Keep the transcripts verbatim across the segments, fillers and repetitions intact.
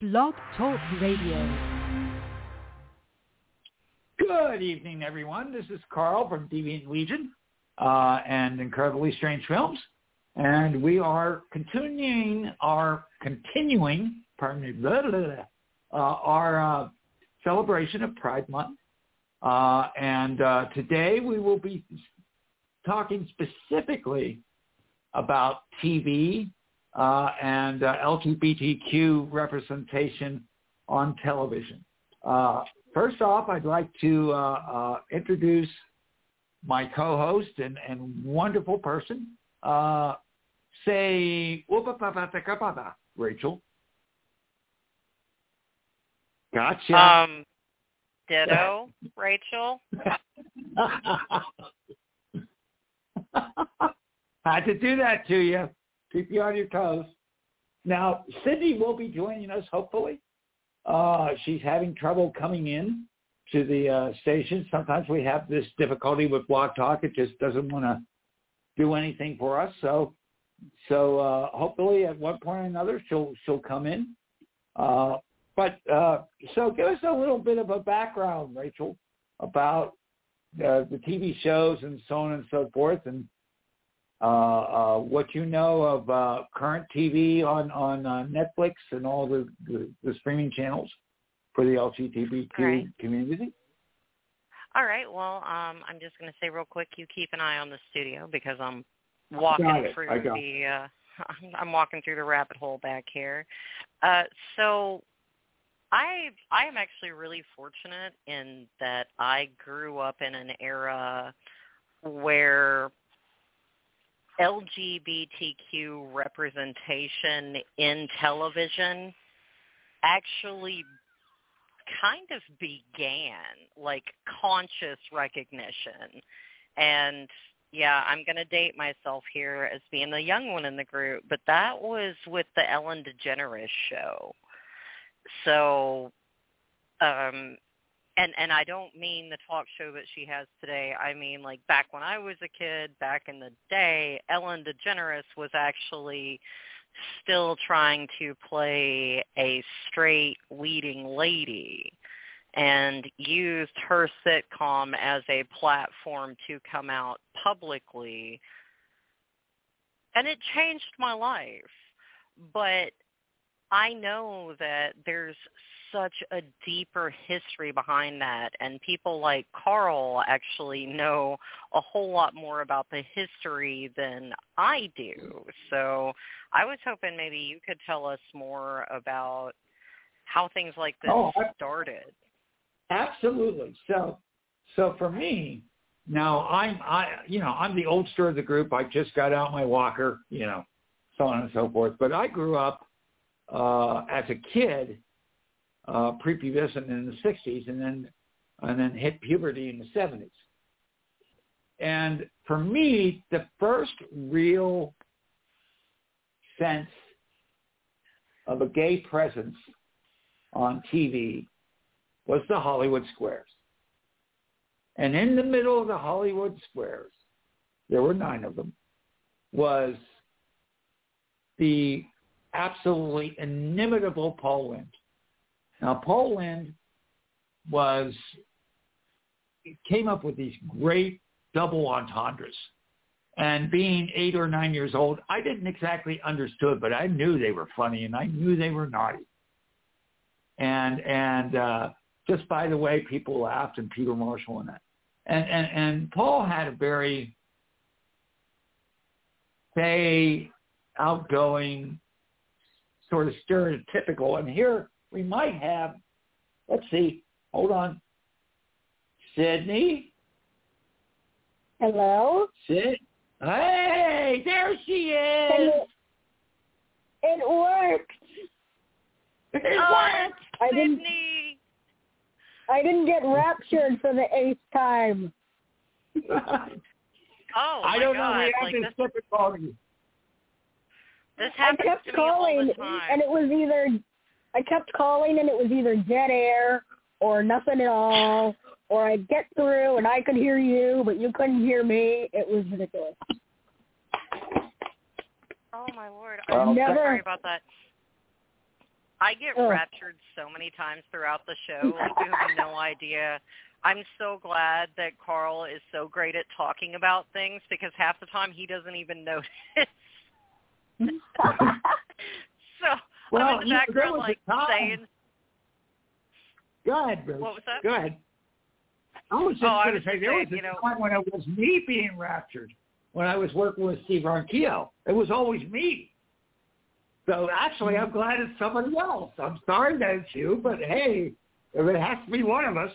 Blog Talk Radio. Good evening, everyone. This is Carl from Deviant Legion uh, and Incredibly Strange Films, and we are continuing our continuing, pardon me, blah, blah, blah, uh, our uh, celebration of Pride Month. Uh, and uh, today we will be talking specifically about T V uh, and uh, L G B T Q representation on television. Uh, first off, I'd like to uh, uh, introduce my co-host and, and wonderful person. Uh, say, Rachel. Gotcha. Um, ditto, Rachel. Had to do that to you. Keep you on your toes. Now, Sydney will be joining us, hopefully. Uh, she's having trouble coming in to the uh, station. Sometimes we have this difficulty with Blog Talk. It just doesn't want to do anything for us. So, so uh, hopefully at one point or another she'll she'll come in. Uh, but uh, so give us a little bit of a background, Rachel, about uh, the T V shows and so on and so forth, and Uh, uh, what you know of uh, current T V on, on uh, Netflix and all the, the, the streaming channels for the L G B T Q right. community? All right. Well, um, I'm just going to say real quick, you keep an eye on the studio because I'm walking through the uh, I'm walking through the rabbit hole back here. Uh, so I I am actually really fortunate in that I grew up in an era where L G B T Q representation in television actually kind of began, like conscious recognition. And yeah, I'm going to date myself here as being the young one in the group, but that was with the Ellen DeGeneres show. So, um, And and I don't mean the talk show that she has today. I mean, like, back when I was a kid, back in the day, Ellen DeGeneres was actually still trying to play a straight leading lady and used her sitcom as a platform to come out publicly. And it changed my life. But I know that there's such a deeper history behind that, and people like Carl actually know a whole lot more about the history than I do. So I was hoping maybe you could tell us more about how things like this oh, started. Absolutely. So, so for me, now I'm, I, you know, I'm the oldster of the group. I just got out my walker, you know, so on and so forth. But I grew up uh, as a kid. Uh, prepubescent in the sixties, and then and then hit puberty in the seventies. And for me, the first real sense of a gay presence on T V was the Hollywood Squares. And in the middle of the Hollywood Squares, there were nine of them, was the absolutely inimitable Paul Lynde. Now, Paul Lynde was, came up with these great double entendres. And being eight or nine years old, I didn't exactly understood, but I knew they were funny and I knew they were naughty. And and uh, just by the way people laughed, and Peter Marshall and that. And, and, and Paul had a very, say, outgoing, sort of stereotypical, and here we might have, let's see, hold on. Sydney? Hello? Sid? Hey, there she is. It, it worked. It oh, worked. I didn't, Sydney. I didn't get raptured for the eighth time. Oh, I my don't God. know. We have like this this, difficulty. this I happens kept to me calling, all the time. and it was either, I kept calling, and it was either dead air or nothing at all, or I'd get through, and I could hear you, but you couldn't hear me. It was ridiculous. Oh, my Lord. Well, I'm never, so sorry about that. I get oh. raptured so many times throughout the show. Like, you have no idea. I'm so glad that Carl is so great at talking about things because half the time he doesn't even notice. so well, I'm in the background, like, saying... Go ahead, Bruce. What was that? Go ahead. I was just oh, going to say, there saying, was a you know, time when it was me being raptured, when I was working with Steve Ronquillo. It was always me. So actually, I'm glad it's somebody else. I'm sorry that it's you, but hey, if it has to be one of us.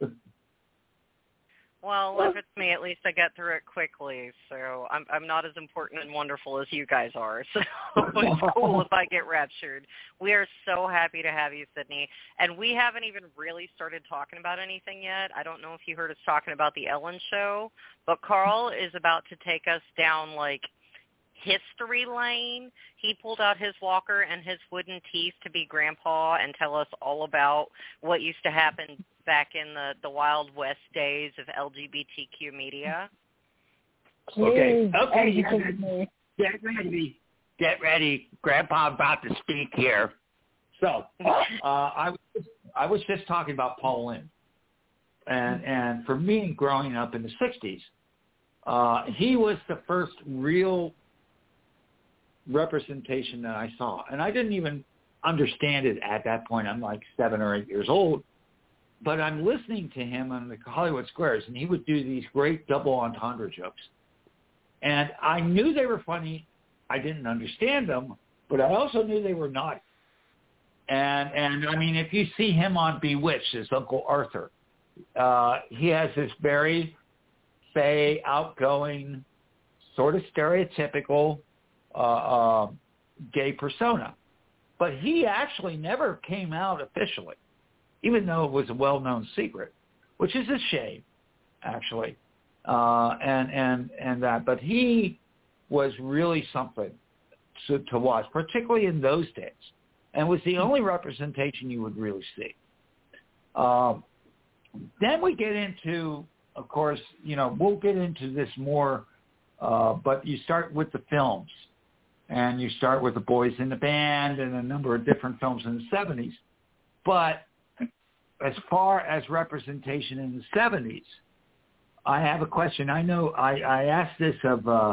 Well, if it's me, at least I get through it quickly. So I'm I'm not as important and wonderful as you guys are. So it's cool if I get raptured. We are so happy to have you, Sydney. And we haven't even really started talking about anything yet. I don't know if you heard us talking about the Ellen Show, but Carl is about to take us down, like, history lane. He pulled out his walker and his wooden teeth to be grandpa and tell us all about what used to happen back in the, the Wild West days of L G B T Q media. Okay, okay, get ready. Get ready. Grandpa about to speak here. So, uh, I, was, I was just talking about Paul Lynde. And, and for me, growing up in the sixties, uh, he was the first real representation that I saw. And I didn't even understand it at that point. I'm like seven or eight years old. But I'm listening to him on the Hollywood Squares, and he would do these great double entendre jokes. And I knew they were funny. I didn't understand them, but I also knew they were naughty. And, and I mean, if you see him on Bewitched as Uncle Arthur, uh, he has this very, say, outgoing, sort of stereotypical uh, uh, gay persona. But he actually never came out officially, even though it was a well-known secret, which is a shame, actually, uh, and and and that. But he was really something to, to watch, particularly in those days, and was the only representation you would really see. Um, then we get into, of course, you know, we'll get into this more, uh, but you start with the films, and you start with The Boys in the Band and a number of different films in the seventies, but as far as representation in the seventies, I have a question. I know I, I asked this of, uh,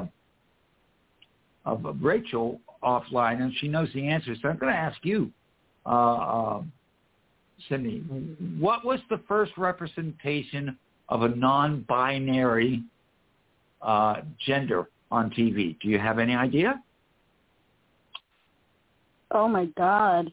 of Rachel offline, and she knows the answer. So I'm going to ask you, uh, uh, Sydney, what was the first representation of a non-binary uh, gender on T V? Do you have any idea? Oh, my God.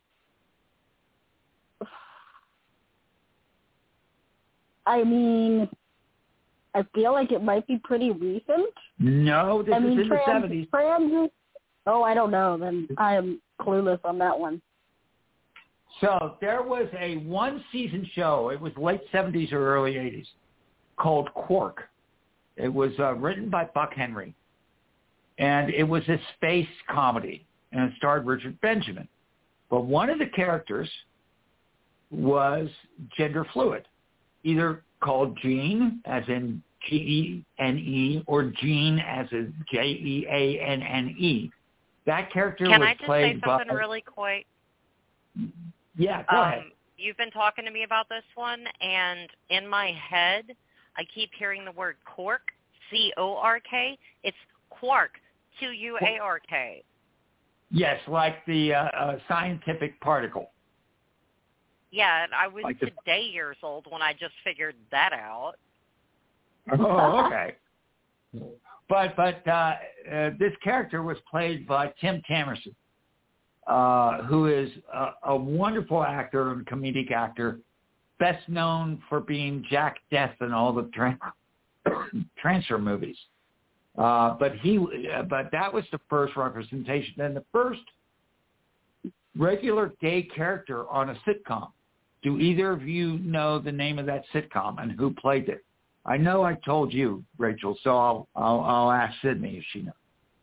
I mean, I feel like it might be pretty recent. No, this I is mean, in trans, the seventies. Trans, oh, I don't know. Then I am clueless on that one. So there was a one-season show. It was late seventies or early eighties called Quark. It was uh, written by Buck Henry. And it was a space comedy, and it starred Richard Benjamin. But one of the characters was gender fluid, either called Gene, as in G E N E, or Gene, as in J E A N N E. That character Can was I just played say something by... really quick? Yeah, go um, ahead. You've been talking to me about this one, and in my head, I keep hearing the word cork, C O R K. It's quark, Q U A R K. Yes, like the uh, uh, scientific particle. Yeah, and I was like the... today years old when I just figured that out. Oh, okay. But but uh, uh, this character was played by Tim Tamerson, uh, who is a, a wonderful actor and comedic actor, best known for being Jack Death in all the tra- transfer movies. Uh, but he, uh, but that was the first representation, and the first regular gay character on a sitcom. Do either of you know the name of that sitcom and who played it? I know I told you, Rachel, so I'll I'll, I'll ask Sydney if she knows.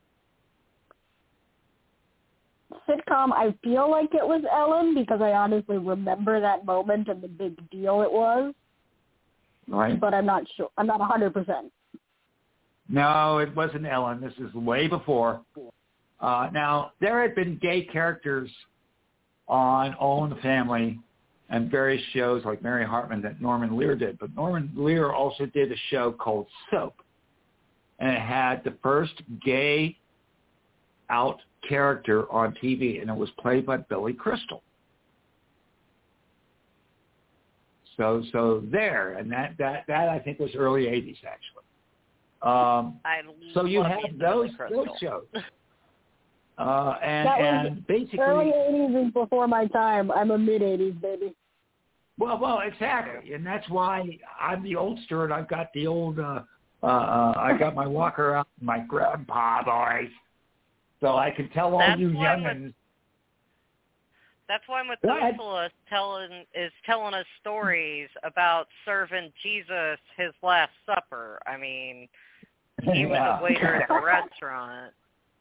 Sitcom, I feel like it was Ellen because I honestly remember that moment and the big deal it was. Right. But I'm not sure. I'm not one hundred percent. No, it wasn't Ellen. This is way before. Uh, now, there had been gay characters on All in the Family and various shows like Mary Hartman that Norman Lear did. But Norman Lear also did a show called Soap, and it had the first gay out character on T V, and it was played by Billy Crystal. So, so there, and that, that, that I think was early eighties actually. Um, I so you have those those shows, uh, and, and basically early eighties is before my time. I'm a mid eighties baby. Well, well, exactly, and that's why I'm the oldster, and I've got the old. Uh, uh, uh, I got my walker out, my grandpa voice, so I can tell all that's you youngins. That's why Methuselah is telling is telling us stories about serving Jesus his Last Supper. I mean, he was yeah. a waiter at the restaurant.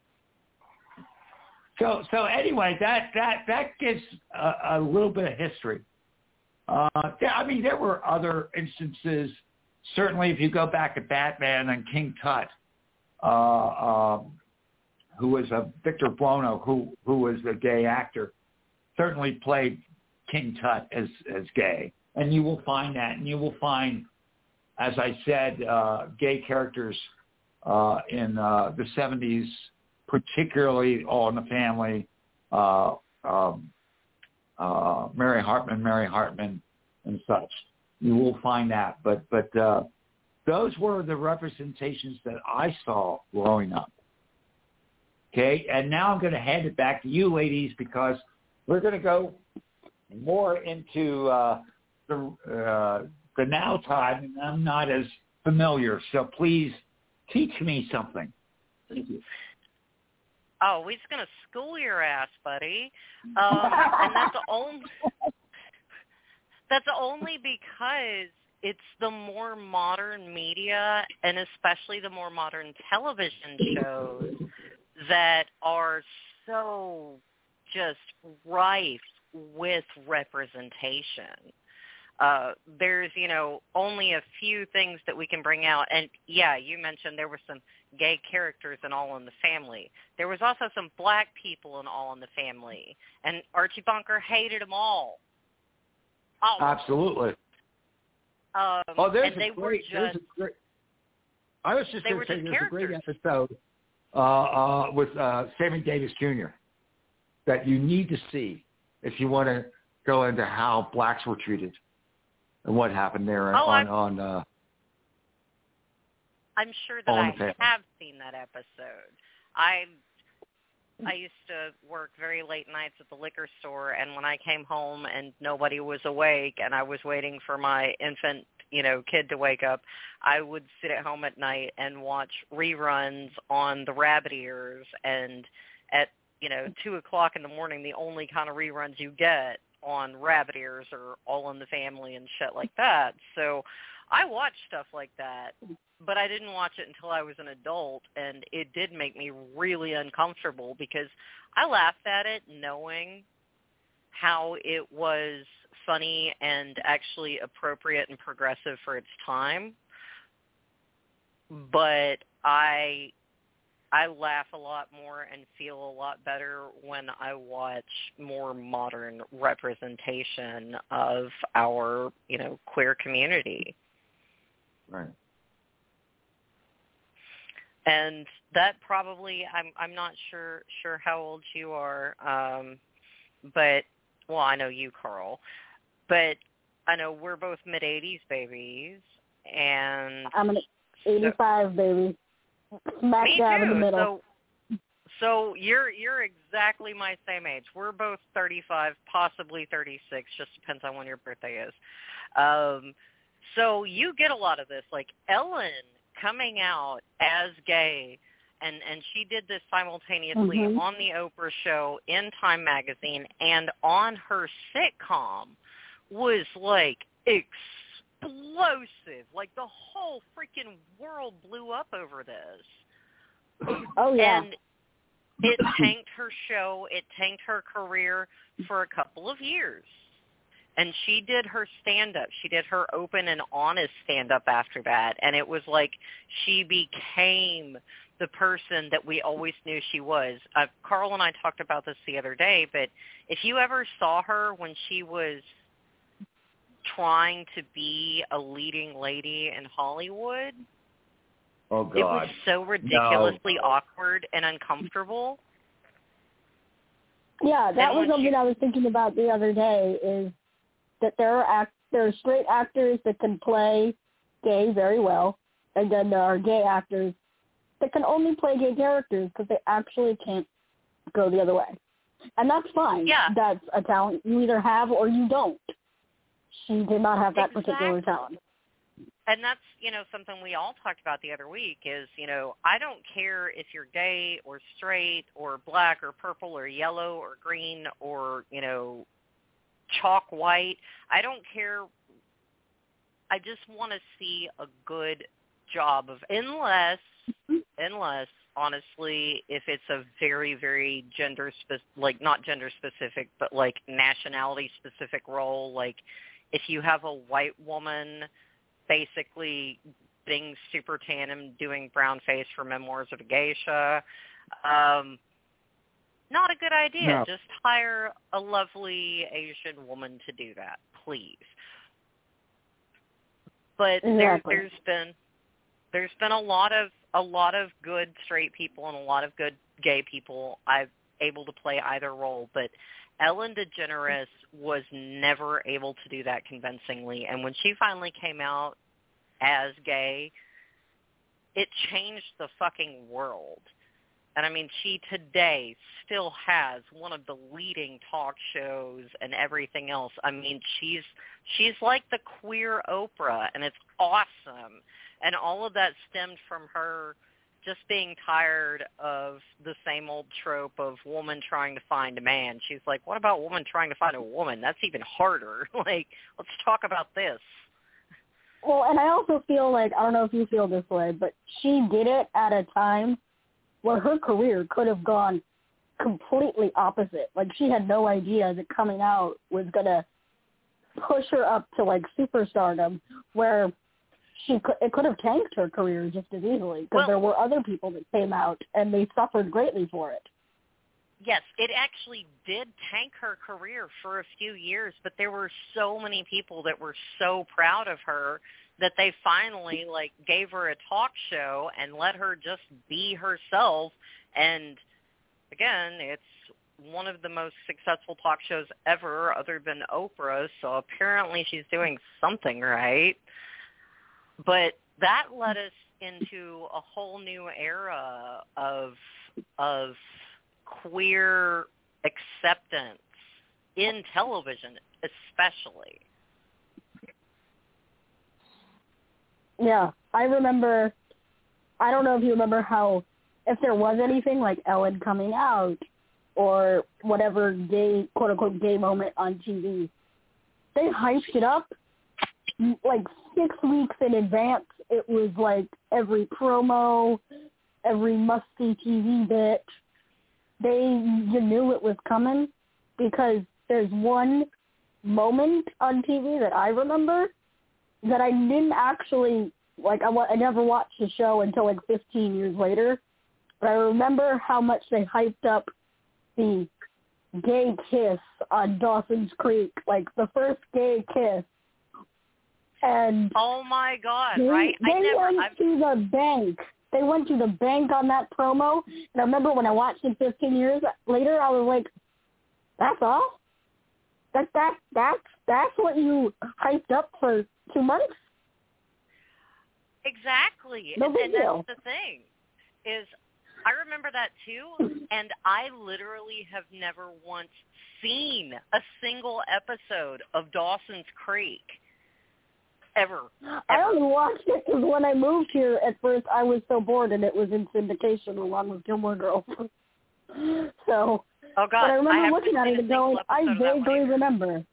So, so anyway, that that that gives a, a little bit of history. Uh, yeah, I mean, there were other instances. Certainly, if you go back to Batman and King Tut, uh, um, who was a Victor Buono, who who was a gay actor, certainly played King Tut as as gay, and you will find that, and you will find, as I said, uh, gay characters uh, in uh, the seventies, particularly All in the Family, uh, um, uh, Mary Hartman, Mary Hartman, and such. You will find that, but but uh, those were the representations that I saw growing up. Okay, and now I'm going to hand it back to you, ladies, because we're going to go more into uh, the uh, the now time, and I'm not as familiar. So please teach me something. Thank you. Oh, we're going to school your ass, buddy, um, and that's only that's only because it's the more modern media, and especially the more modern television shows that are so just rife with representation. Uh, there's, you know, only a few things that we can bring out. And, yeah, you mentioned there were some gay characters in All in the Family. There was also some black people in All in the Family. And Archie Bunker hated them all. all Absolutely. Um, oh, there's and they a great, were just, there's a great, I was just they going were to say just there's characters. a great episode uh, uh, with uh, Sammy Davis Junior that you need to see if you want to go into how blacks were treated and what happened there oh, on I'm, on. Uh, I'm sure that I have seen that episode. I I used to work very late nights at the liquor store, and when I came home and nobody was awake, and I was waiting for my infant, you know, kid to wake up, I would sit at home at night and watch reruns on the Rabbit Ears, and at you know two o'clock in the morning, the only kind of reruns you get on Rabbit Ears are All in the Family and shit like that. So I watched stuff like that, but I didn't watch it until I was an adult, and it did make me really uncomfortable because I laughed at it knowing how it was funny and actually appropriate and progressive for its time. But I I laugh a lot more and feel a lot better when I watch more modern representation of our, you know, queer community. Right. And that probably, I'm I'm not sure sure how old you are, um, but, well, I know you, Carl, but I know we're both mid-eighties babies, and... I'm an eighty-five so, baby. Smack me down too. in the middle. So, so you're you're exactly my same age. We're both thirty-five, possibly thirty-six, just depends on when your birthday is. Um, so you get a lot of this, like Ellen coming out as gay, and, and she did this simultaneously mm-hmm. on the Oprah show, in Time magazine, and on her sitcom was like explosive. Like the whole freaking world blew up over this. Oh, yeah. And it tanked her show. It tanked her career for a couple of years. And she did her stand-up. She did her open and honest stand-up after that. And it was like she became the person that we always knew she was. Uh, Carl and I talked about this the other day, but if you ever saw her when she was trying to be a leading lady in Hollywood, oh God, it was so ridiculously no. awkward and uncomfortable. Yeah, that was something she, I was thinking about the other day, is that there are act, there are straight actors that can play gay very well, and then there are gay actors that can only play gay characters because they actually can't go the other way. And that's fine. Yeah. That's a talent you either have or you don't. She did not have that exactly. particular talent. And that's, you know, something we all talked about the other week is, you know, I don't care if you're gay or straight or black or purple or yellow or green or, you know, chalk white. I don't care. I just want to see a good job of, unless, unless, honestly, if it's a very, very gender, spe- like not gender specific, but like nationality specific role, like if you have a white woman basically being super tan and doing brown face for Memoirs of a Geisha, um, not a good idea. No. Just hire a lovely Asian woman to do that, please. But exactly. there, there's been there's been a lot of a lot of good straight people and a lot of good gay people I've able to play either role, but Ellen DeGeneres was never able to do that convincingly. And when she finally came out as gay, it changed the fucking world. And I mean, she today still has one of the leading talk shows and everything else. I mean, she's she's like the queer Oprah, and it's awesome. And all of that stemmed from her just being tired of the same old trope of woman trying to find a man. She's like, what about woman trying to find a woman? That's even harder. Like, let's talk about this. Well, and I also feel like, I don't know if you feel this way, but she did it at a time where her career could have gone completely opposite. Like, she had no idea that coming out was going to push her up to, like, superstardom, where she could, it could have tanked her career just as easily, because well, there were other people that came out, and they suffered greatly for it. Yes, it actually did tank her career for a few years, but there were so many people that were so proud of her that they finally, like, gave her a talk show and let her just be herself. And, again, it's one of the most successful talk shows ever other than Oprah, so apparently she's doing something right. But that led us into a whole new era of of queer acceptance in television, especially. Yeah, I remember, I don't know if you remember how, if there was anything like Ellen coming out or whatever gay, quote-unquote, gay moment on T V, they hyped it up like six weeks in advance. It was like every promo, every must-see T V bit. They, you knew it was coming, because there's one moment on T V that I remember that I didn't actually, like, I, I never watched the show until like fifteen years later, but I remember how much they hyped up the gay kiss on Dawson's Creek, like the first gay kiss. And oh my God, they, right? They I never, went I've... to the bank. They went to the bank on that promo. And I remember when I watched it fifteen years later, I was like, that's all? That, that, that's, that's what you hyped up for two months? Exactly. No and, big and deal. That's the thing, is I remember that too, and I literally have never once seen a single episode of Dawson's Creek. Ever, ever. I only watched it because when I moved here, at first I was so bored, and it was in syndication along with Gilmore Girls. So, oh God, but I remember I looking at it and going, I vaguely remember.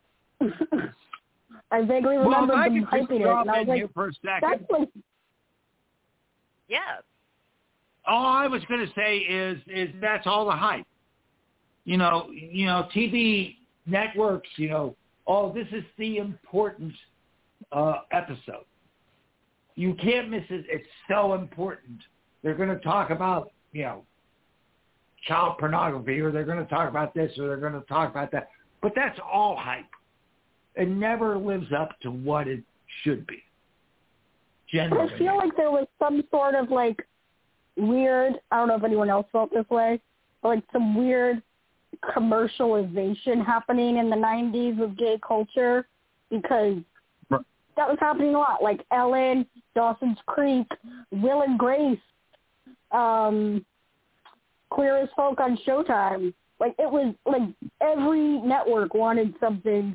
I vaguely remember well, them hyping it, and I was like, for a second. that's like... Yeah. All I was going to say is, is that's all the hype. You know, you know, T V networks, you know, oh, this is the important uh, episode. You can't miss it. It's so important. they're going to talk about, you know, child pornography, or they're going to talk about this, or they're going to talk about that. But that's all hype. It never lives up to what it should be. Generally. I feel like there was some sort of like weird, I don't know if anyone else felt this way, but like some weird commercialization happening in the nineties of gay culture, because that was happening a lot. Like Ellen, Dawson's Creek, Will and Grace, um, Queer as Folk on Showtime. Like it was like every network wanted something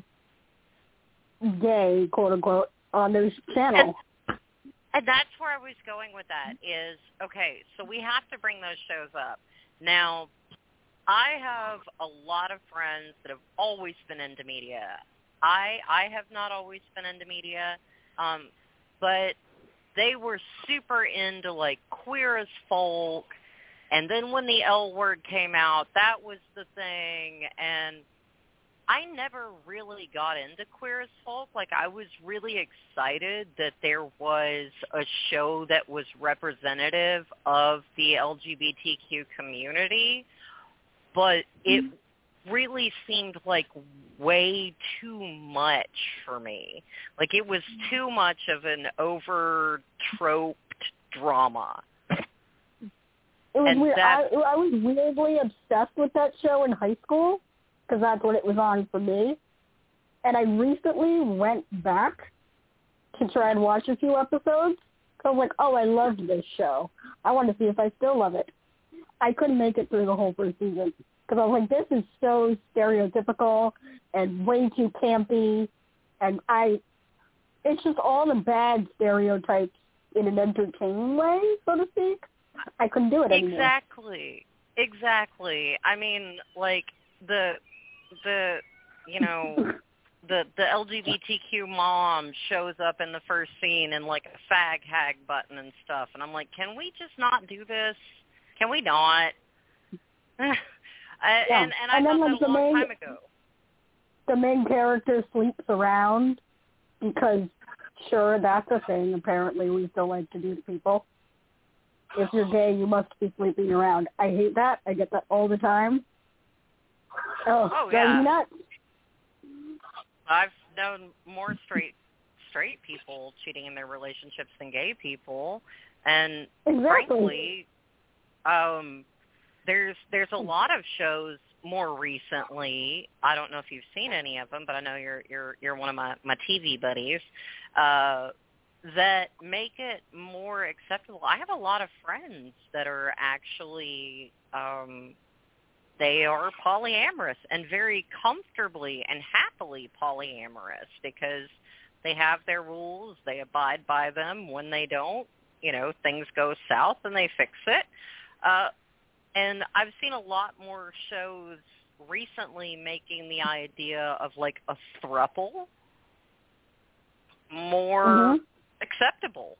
gay, quote unquote, on those channels. And, and that's where I was going with that is, okay, so we have to bring those shows up. Now, I have a lot of friends that have always been into media. I I have not always been into media, um, but they were super into, like, Queer as Folk, and then when the L Word came out, that was the thing, and I never really got into Queer as Folk. Like, I was really excited that there was a show that was representative of the L G B T Q community, but it really seemed like way too much for me. Like, it was too much of an over-troped drama. It was and weird. that, I, I was weirdly obsessed with that show in high school, because that's what it was on for me. And I recently went back to try and watch a few episodes, because I was like, oh, I loved this show. I want to see if I still love it. I couldn't make it through the whole first season, because I was like, this is so stereotypical and way too campy, and I, it's just all the bad stereotypes in an entertaining way, so to speak. I couldn't do it anymore. Exactly. Exactly. I mean, like, the, the, you know, the the L G B T Q mom shows up in the first scene in, like, a fag hag button and stuff, and I'm like, can we just not do this? Can we not? I, yeah. And and I and thought then, like, that a long main, time ago. The main character sleeps around because, sure, that's a thing apparently we still like to do to people. If you're gay, you must be sleeping around. I hate that. I get that all the time. Oh, oh yeah. Nuts. I've known more straight straight people cheating in their relationships than gay people, and exactly. frankly, um, there's there's a lot of shows more recently. I don't know if you've seen any of them, but I know you're you're you're one of my my T V buddies. Uh, that make it more acceptable. I have a lot of friends that are actually, um, they are polyamorous and very comfortably and happily polyamorous because they have their rules, they abide by them. When they don't, you know, things go south and they fix it. Uh, and I've seen a lot more shows recently making the idea of like a throuple more mm-hmm. acceptable.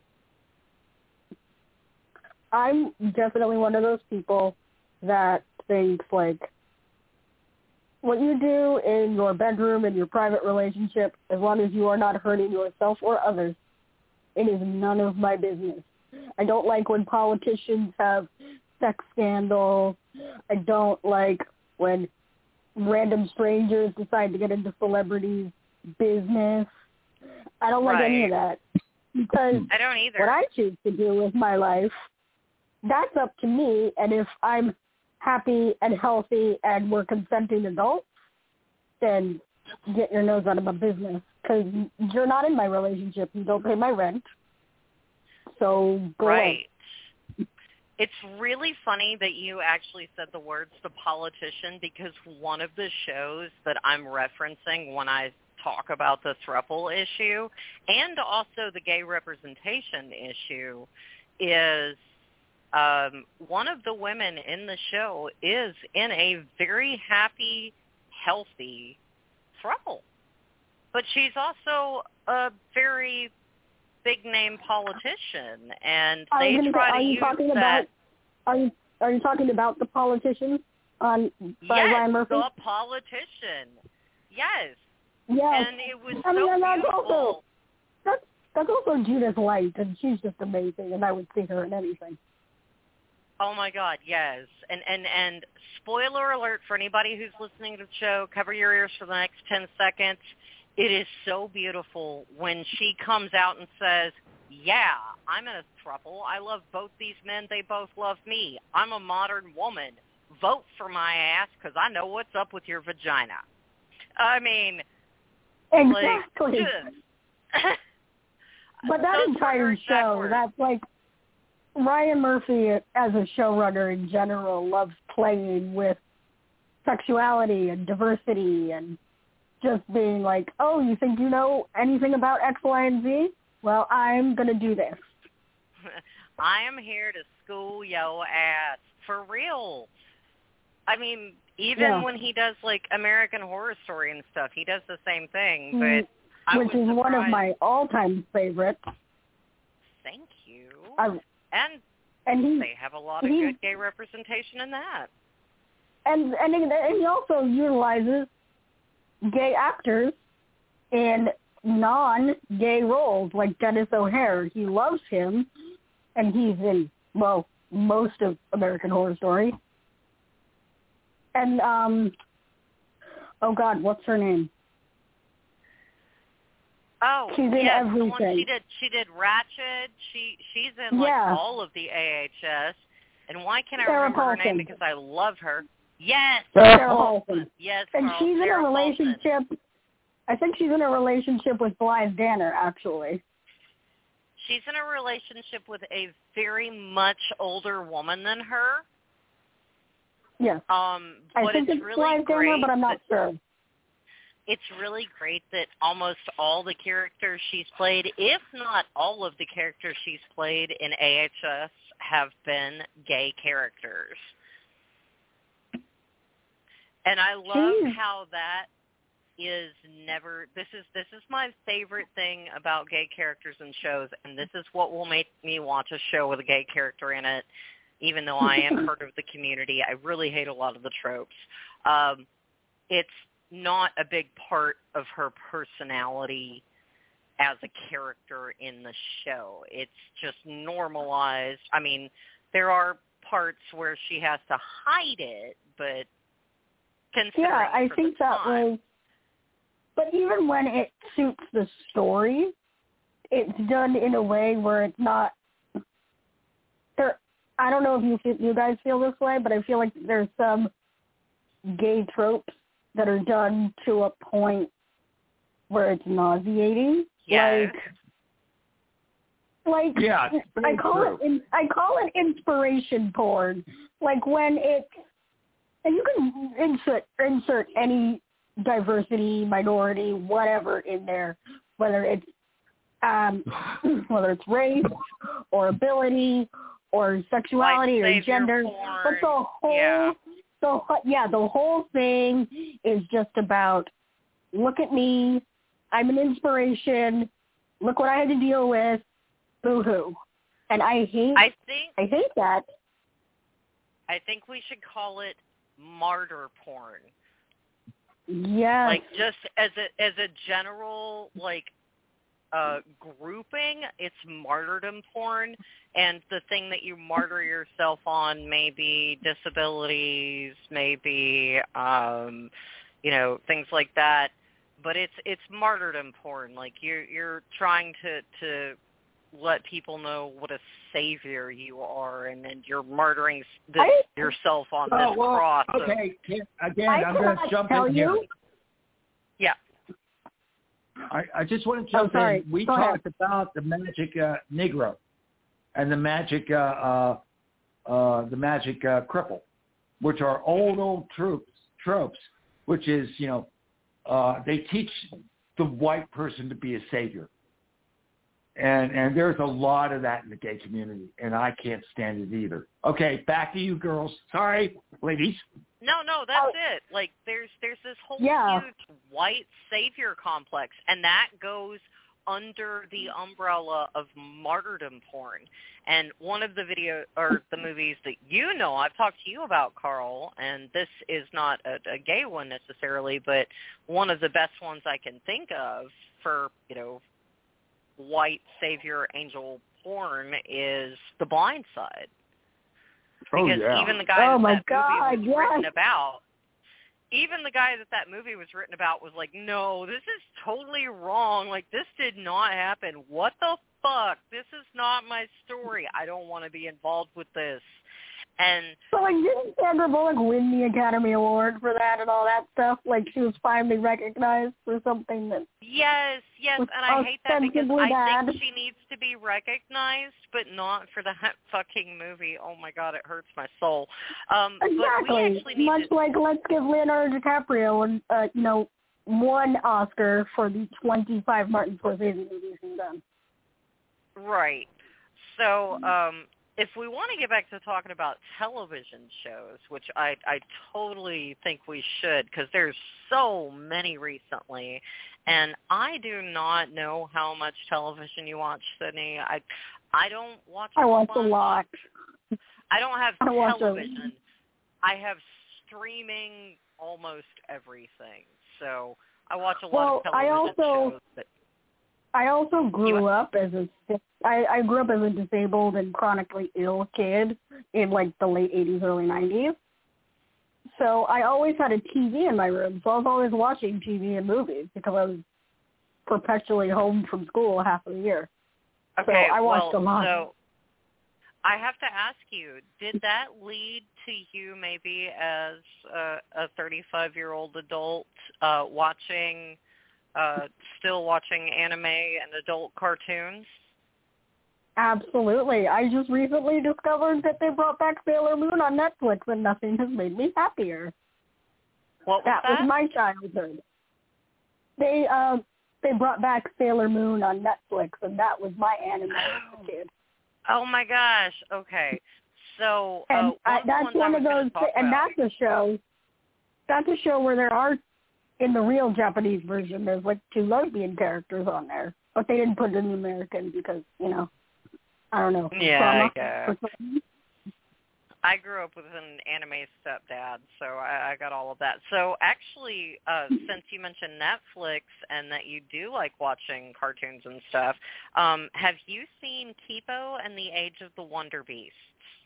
I'm definitely one of those people that thinks, like, what you do in your bedroom, in your private relationship, as long as you are not hurting yourself or others, it is none of my business. I don't like when politicians have sex scandals. I don't like when random strangers decide to get into celebrities' business. I don't like right. any of that. Because I don't either. What I choose to do with my life, that's up to me. And if I'm happy and healthy and we're consenting adults, then get your nose out of my business. Because you're not in my relationship. You don't pay my rent. So go right. away. It's really funny that you actually said the words "the politician" because one of the shows that I'm referencing when I talk about the throuple issue and also the gay representation issue is um, one of the women in the show is in a very happy, healthy throuple. But she's also a very big-name politician, and they try say, to use talking that. About, are you are you talking about the politician on by yes, Ryan Murphy? the politician. Yes. Yes. And it was I mean, so and that's beautiful. Also, that's, that's also Judith Light, and she's just amazing, and I would see her in anything. Oh my God, yes. And and and spoiler alert for anybody who's listening to the show, cover your ears for the next ten seconds. It is so beautiful when she comes out and says, yeah, I'm in a throuple. I love both these men. They both love me. I'm a modern woman. Vote for my ass because I know what's up with your vagina. I mean, exactly. Like, but that entire show, that's like, Ryan Murphy as a showrunner in general loves playing with sexuality and diversity and just being like, oh, you think you know anything about X, Y, and Z? Well, I'm going to do this. I am here to school yo ass. For real. I mean, even yeah. when he does, like, American Horror Story and stuff, he does the same thing. But mm, I Which was is surprised. one of my all-time favorites. Thank you. I, and and he, they have a lot of he, good gay representation in that. And, and, and he also utilizes gay actors in non-gay roles, like Dennis O'Hare. He loves him, and he's in, well, most of American Horror Story. And, um, oh, God, what's her name? Oh, she's in yes, everything. The one she did, she did Ratched. She, she's in, like, yeah. all of the A H S. And why can't I Sarah remember Paulson. her name? Because I love her. Yes, Sarah Paulson. Yes, and Carl, she's Sarah in a relationship. Paulson. I think she's in a relationship with Blythe Danner, actually. She's in a relationship with a very much older woman than her. Yes. Um, I but think it's, it's really Blythe great Danner, but I'm not that, sure. It's really great that almost all the characters she's played, if not all of the characters she's played in A H S, have been gay characters. And I love Jeez. how that is never this is this is my favorite thing about gay characters in shows, and this is what will make me watch a show with a gay character in it, even though I am part of the community. I really hate a lot of the tropes. Um, it's not a big part of her personality as a character in the show. It's just normalized. I mean, there are parts where she has to hide it, but yeah, I think that time, was. But even when it suits the story, it's done in a way where it's not. There, I don't know if you you guys feel this way, but I feel like there's some gay tropes that are done to a point where it's nauseating. Yeah. Like, like yeah, I call true. it I call it inspiration porn. Like when it's, and you can insert insert any diversity, minority, whatever in there, whether it's um, whether it's race or ability or sexuality like or gender, porn. but the whole yeah. the yeah the whole thing is just about, look at me, I'm an inspiration, look what I had to deal with, boo-hoo. And I hate I think I hate that. I think we should call it martyr porn. Yes. Like just as a as a general like uh grouping, it's martyrdom porn, and the thing that you martyr yourself on may be disabilities, maybe um you know, things like that. But it's it's martyrdom porn. Like you're you're trying to to let people know what a savior you are, and then you're martyring this, I, yourself on oh, this well, cross. Okay, Of, again, I I'm going to jump tell in you. here. Yeah. I, I just want to jump oh, sorry. in. We Go talked ahead. about the magic uh, Negro and the magic uh, uh, uh, the magic uh, cripple, which are old old tropes. Tropes, which is you know uh, they teach the white person to be a savior, and and there's a lot of that in the gay community, and I can't stand it either. Okay, back to you girls. Sorry, ladies. No, no, that's Oh. it. Like there's there's this whole Yeah. huge white savior complex, and that goes under the umbrella of martyrdom porn. And one of the video or the movies that you know I've talked to you about, Carl, and this is not a, a gay one necessarily, but one of the best ones I can think of for, you know, white savior angel porn is The Blind Side. Oh, because yeah. even the guy oh that my that God, movie was yes. written about, even the guy that that movie was written about was like, no, this is totally wrong. Like, this did not happen. What the fuck? This is not my story. I don't want to be involved with this. And so, like, didn't Sandra Bullock win the Academy Award for that and all that stuff? Like, she was finally recognized for something that yes, yes, and I hate that because ostensibly I bad. think she needs to be recognized, but not for that fucking movie. Oh my God, it hurts my soul. Um, But we Exactly. actually need Much to, like let's give Leonardo DiCaprio, and uh, you know, one Oscar for the twenty-five Martin Scorsese movies he's done. right. So, um, if we want to get back to talking about television shows, which I, I totally think we should, because there's so many recently, and I do not know how much television you watch, Sydney. I I don't watch. I watch much. a lot. I don't have I watch television. I have streaming almost everything. So I watch a Well, lot of I television also- shows. That, I also grew You- up as a I, I grew up as a disabled and chronically ill kid in like the late eighties, early nineties. So I always had a T V in my room, so I was always watching T V and movies because I was perpetually home from school half of the year. okay, so I watched well, a lot. So I have to ask you, did that lead to you maybe as a, a thirty-five-year-old adult uh, watching, uh, still watching anime and adult cartoons? Absolutely. I just recently discovered that they brought back Sailor Moon on Netflix, and nothing has made me happier. What was that, that? was my childhood. They uh, they brought back Sailor Moon on Netflix, and that was my anime as a kid. Oh my gosh. Okay. So And uh, I, one of the that's ones I one was of gonna those, talk and about- that's a show. That's a show where there are, in the real Japanese version, there's like two lesbian characters on there, but they didn't put it in the American because, you know, I don't know. Yeah, trauma I guess. or something. I grew up with an anime stepdad, so I, I got all of that. So actually, uh, since you mentioned Netflix and that you do like watching cartoons and stuff, um, have you seen Kipo and the Age of the Wonder Beasts?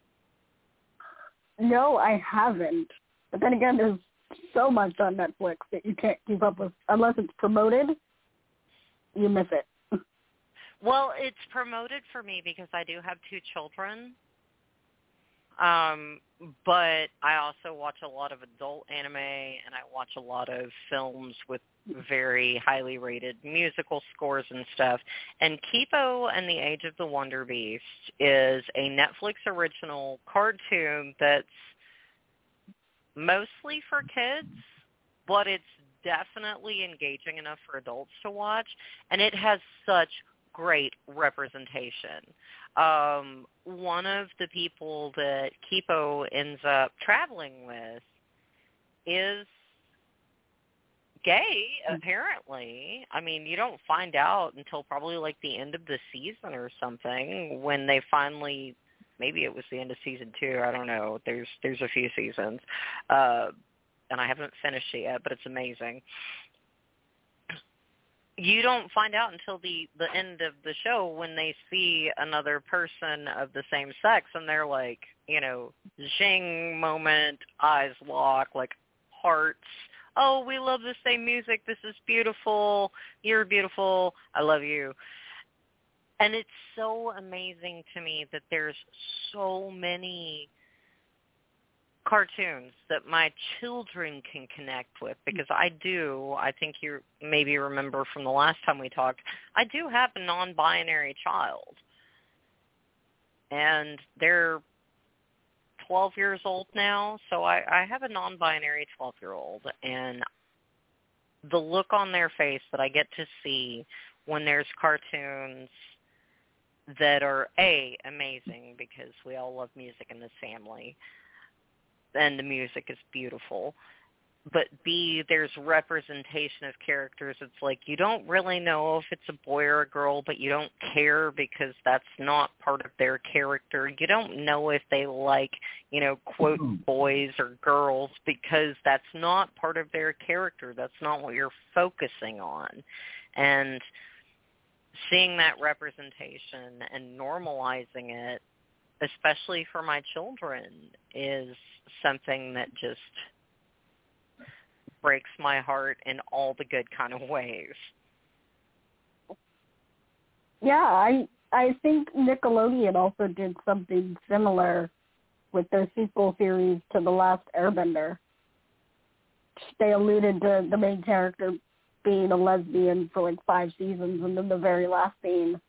No, I haven't. But then again, there's so much on Netflix that you can't keep up with. Unless it's promoted, you miss it. Well, it's promoted for me because I do have two children. Um, but I also watch a lot of adult anime, and I watch a lot of films with very highly rated musical scores and stuff. And Kipo and the Age of the Wonder Beast is a Netflix original cartoon that's mostly for kids, but it's definitely engaging enough for adults to watch, and it has such great representation. Um, one of the people that Kipo ends up traveling with is gay, apparently. I mean, you don't find out until probably like the end of the season or something when they finally, maybe it was the end of season two, I don't know. There's there's a few seasons. Uh, and I haven't finished it yet, but it's amazing. You don't find out until the, the end of the show when they see another person of the same sex, and they're like, you know, zing moment, eyes lock, like hearts. Oh, we love the same music. This is beautiful. You're beautiful. I love you. And it's so amazing to me that there's so many cartoons that my children can connect with, because I do, I think you maybe remember from the last time we talked, I do have a non-binary child. And they're twelve years old now, so I, I have a non-binary twelve-year-old, and the look on their face that I get to see when there's cartoons that are, A, amazing, because we all love music in this family, and the music is beautiful, but B, there's representation of characters. It's like you don't really know if it's a boy or a girl, but you don't care because that's not part of their character. You don't know if they like, you know, quote, boys or girls, because that's not part of their character. That's not what you're focusing on. And seeing that representation and normalizing it especially for my children, is something that just breaks my heart in all the good kind of ways. Yeah, I I think Nickelodeon also did something similar with their sequel series to The Last Airbender. They alluded to the main character being a lesbian for like five seasons, and then the very last scene,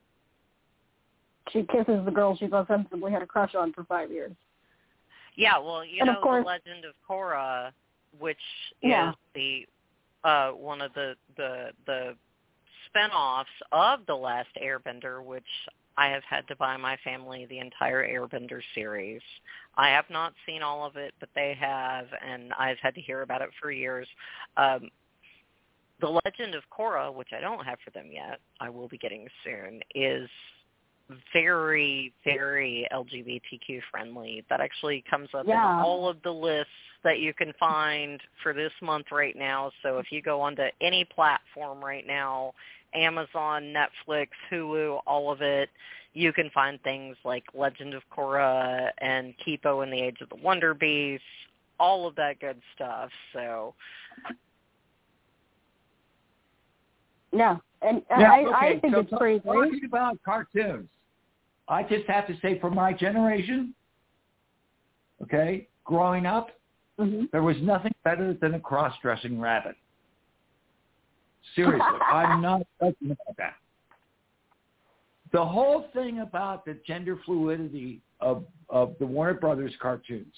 she kisses the girl she's ostensibly had a crush on for five years. Yeah, well, you and know, of course, The Legend of Korra, which yeah. is the uh, one of the, the the spinoffs of The Last Airbender, which I have had to buy my family the entire Airbender series. I have not seen all of it, but they have, and I've had to hear about it for years. Um, The Legend of Korra, which I don't have for them yet, I will be getting soon, is very, very L G B T Q friendly. That actually comes up yeah. in all of the lists that you can find for this month right now. So if you go onto any platform right now, Amazon, Netflix, Hulu, all of it, you can find things like Legend of Korra and Kipo and the Age of the Wonder Beasts, all of that good stuff. So yeah, and yeah, I, okay. I think so it's pretty great. Talking about cartoons, I just have to say for my generation, okay, growing up, mm-hmm. there was nothing better than a cross-dressing rabbit. Seriously, I'm not talking about that. The whole thing about the gender fluidity of, of the Warner Brothers cartoons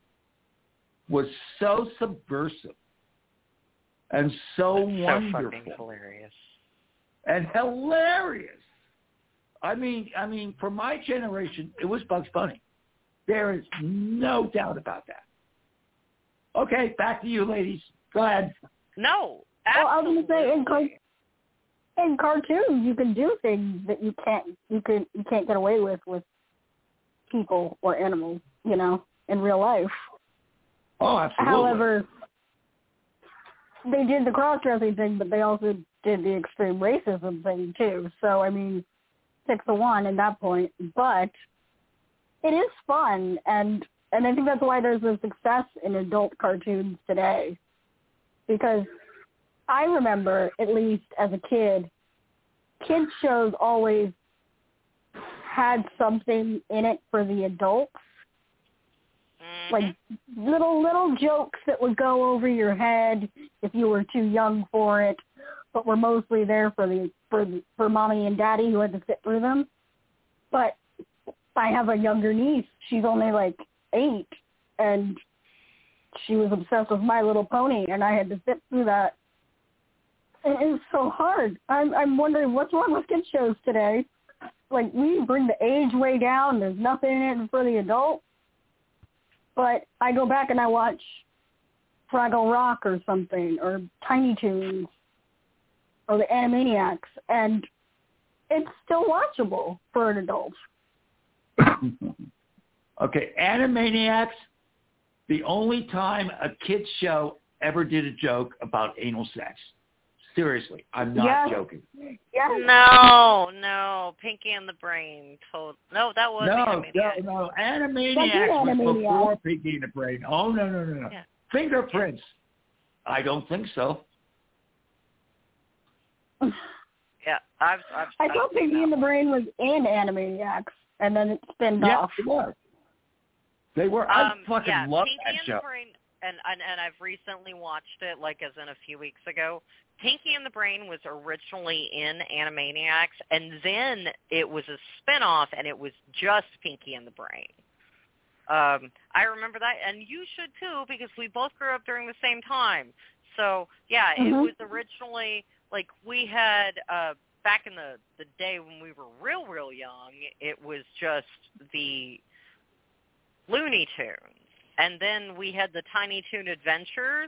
was so subversive and so That's wonderful. So fucking hilarious. And hilarious. I mean, I mean, for my generation, it was Bugs Bunny. There is no doubt about that. Okay, back to you, ladies. Go ahead. No, absolutely. Well, I was going to say, in, car- in cartoons, you can do things that you can't you can you can't get away with with people or animals, you know, in real life. Oh, absolutely. However, they did the cross-dressing thing, but they also did the extreme racism thing too. So I mean, six to one at that point. But it is fun, and and I think that's why there's a success in adult cartoons today, because I remember, at least as a kid, kids shows always had something in it for the adults. Mm-hmm. Like little little jokes that would go over your head if you were too young for it, but were mostly there for the for the, for mommy and daddy who had to sit through them. But I have a younger niece. She's only like eight, and she was obsessed with My Little Pony, and I had to sit through that. And it was so hard. I'm I'm wondering what's wrong with kids shows today. Like, we bring the age way down. There's nothing in it for the adult. But I go back and I watch Fraggle Rock or something, or Tiny Toons, or the Animaniacs, and it's still watchable for an adult. Okay, Animaniacs, the only time a kid's show ever did a joke about anal sex. Seriously, I'm not yes. joking. Yes. No, no, Pinky and the Brain. Told no, that was no, Animaniacs. no, no. Animaniacs was Animaniacs. before Pinky and the Brain. Oh no, no, no, no. Yeah. Fingerprints. I don't think so. Yeah, I've. I've I thought Pinky and the Brain was in Animaniacs, and then it spinned yeah, off. They were. They were. I um, fucking yeah, love Pinky that and show. The Brain, and, and and I've recently watched it, like as in a few weeks ago. Pinky and the Brain was originally in Animaniacs, and then it was a spinoff, and it was just Pinky and the Brain. Um, I remember that, and you should too, because we both grew up during the same time. So yeah, mm-hmm. it was originally like we had uh, back in the the day when we were real real young. It was just the Looney Tunes, and then we had the Tiny Toon Adventures.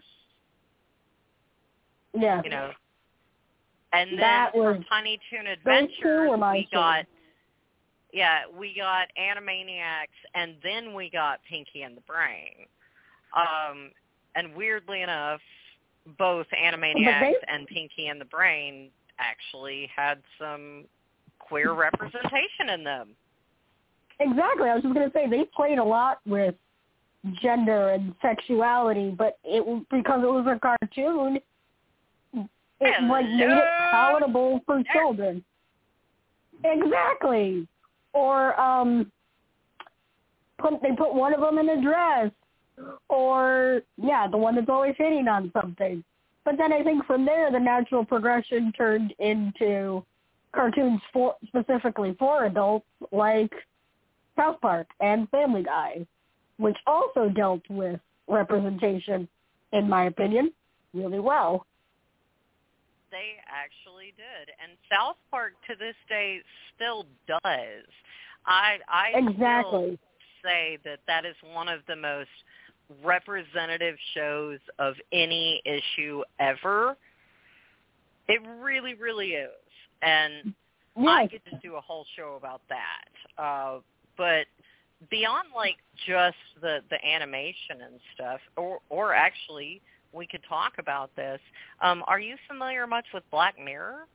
Yeah. You know, and then that was, from Tiny Toon Adventures, we got, shows. yeah, we got Animaniacs, and then we got Pinky and the Brain. Um, and weirdly enough, both Animaniacs they, and Pinky and the Brain actually had some queer representation in them. Exactly. I was just going to say, they played a lot with gender and sexuality, but it was because it was a cartoon, it like made it palatable for children. Exactly. Or um, put, they put one of them in a dress, or, yeah, the one that's always hitting on something. But then I think from there, the natural progression turned into cartoons for, specifically for adults, like South Park and Family Guy, which also dealt with representation, in my opinion, really well. They actually did. And South Park, to this day, still does. I, I exactly. still say that that is one of the most representative shows of any issue ever. It really, really is. And yes. I could just do a whole show about that. Uh, but beyond, like, just the, the animation and stuff, or, or actually, we could talk about this. Um, are you familiar much with Black Mirror?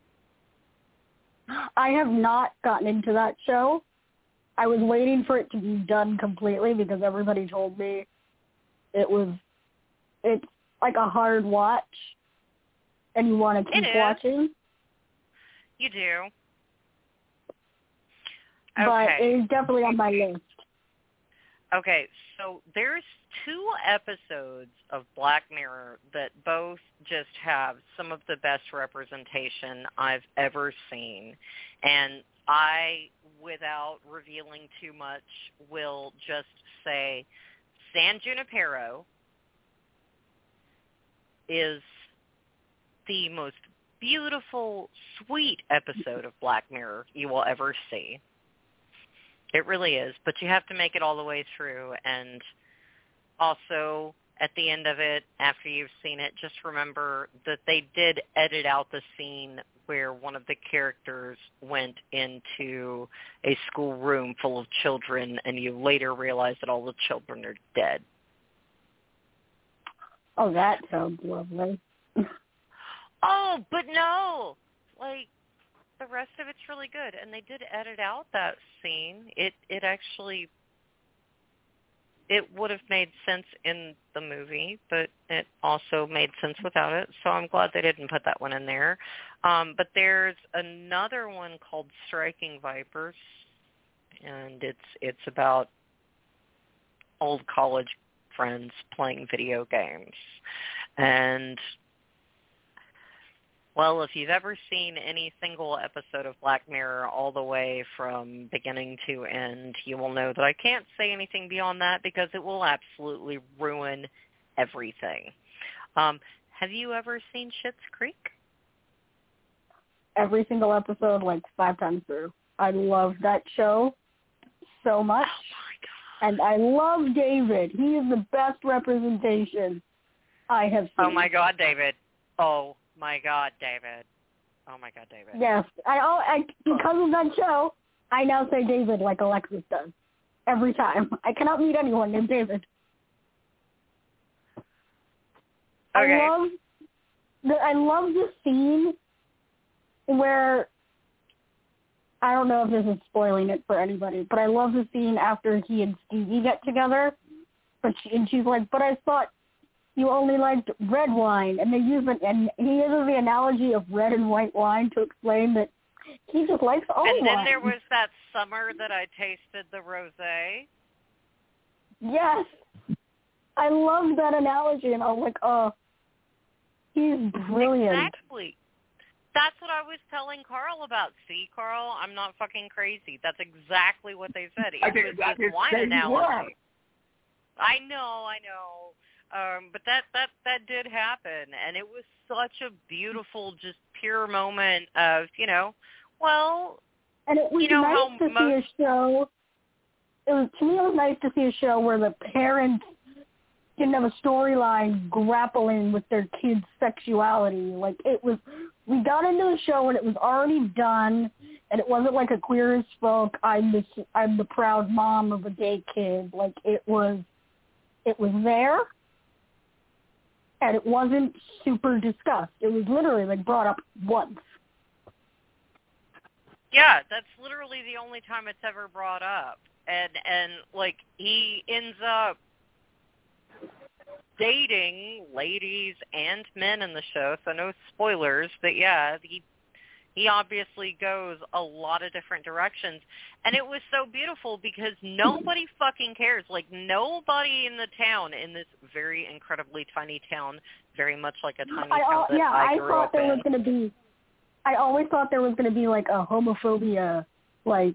I have not gotten into that show. I was waiting for it to be done completely because everybody told me it was, it's like a hard watch, and you want to keep watching. You do. But okay. it is definitely on my list. Okay, so there's two episodes of Black Mirror that both just have some of the best representation I've ever seen. And I, without revealing too much, will just say San Junipero is the most beautiful, sweet episode of Black Mirror you will ever see. It really is, but you have to make it all the way through. And also, at the end of it, after you've seen it, just remember that they did edit out the scene where one of the characters went into a schoolroom full of children, and you later realize that all the children are dead. Oh, that sounds lovely. Oh, but no! Like, the rest of it's really good, and they did edit out that scene. It it actually, it would have made sense in the movie, but it also made sense without it, so I'm glad they didn't put that one in there. Um, but there's another one called Striking Vipers, and it's it's about old college friends playing video games. And well, if you've ever seen any single episode of Black Mirror all the way from beginning to end, you will know that I can't say anything beyond that because it will absolutely ruin everything. Um, have you ever seen Schitt's Creek? Every single episode, like five times through. I love that show so much. Oh, my God. And I love David. He is the best representation I have seen. Oh, my God, David. Oh, my God, David. Oh, my God, David. Yes. I, I Because of that show, I now say David like Alexis does. Every time. I cannot meet anyone named David. Okay. I love the, I love the scene where, I don't know if this is spoiling it for anybody, but I love the scene after he and Stevie get together. But she, and she's like, but I thought you only liked red wine, and they use it, and he uses the analogy of red and white wine to explain that he just likes all wine. And then there was that summer that I tasted the rosé. Yes, I love that analogy, and I was like, oh, he's brilliant. Exactly. That's what I was telling Carl about. See, Carl, I'm not fucking crazy. That's exactly what they said. It was this wine analogy. I know, I know. Um, but that, that, that did happen, and it was such a beautiful, just pure moment of, you know, well, and it was you know, nice to most... see a show. It was to me, it was nice to see a show where the parents didn't have a storyline grappling with their kids' sexuality. Like it was, we got into the show and it was already done, and it wasn't like a Queer as Folk. I'm the I'm the proud mom of a gay kid. Like it was, it was there. And it wasn't super discussed. It was literally, like, brought up once. Yeah, that's literally the only time it's ever brought up. and and like he ends up dating ladies and men in the show, so no spoilers, but yeah, he he obviously goes a lot of different directions. And it was so beautiful because nobody fucking cares. Like, nobody in the town, in this very incredibly tiny town, very much like a tiny I, town that yeah, I I grew thought up there in. was going to be, I always thought there was going to be, like, a homophobia, like,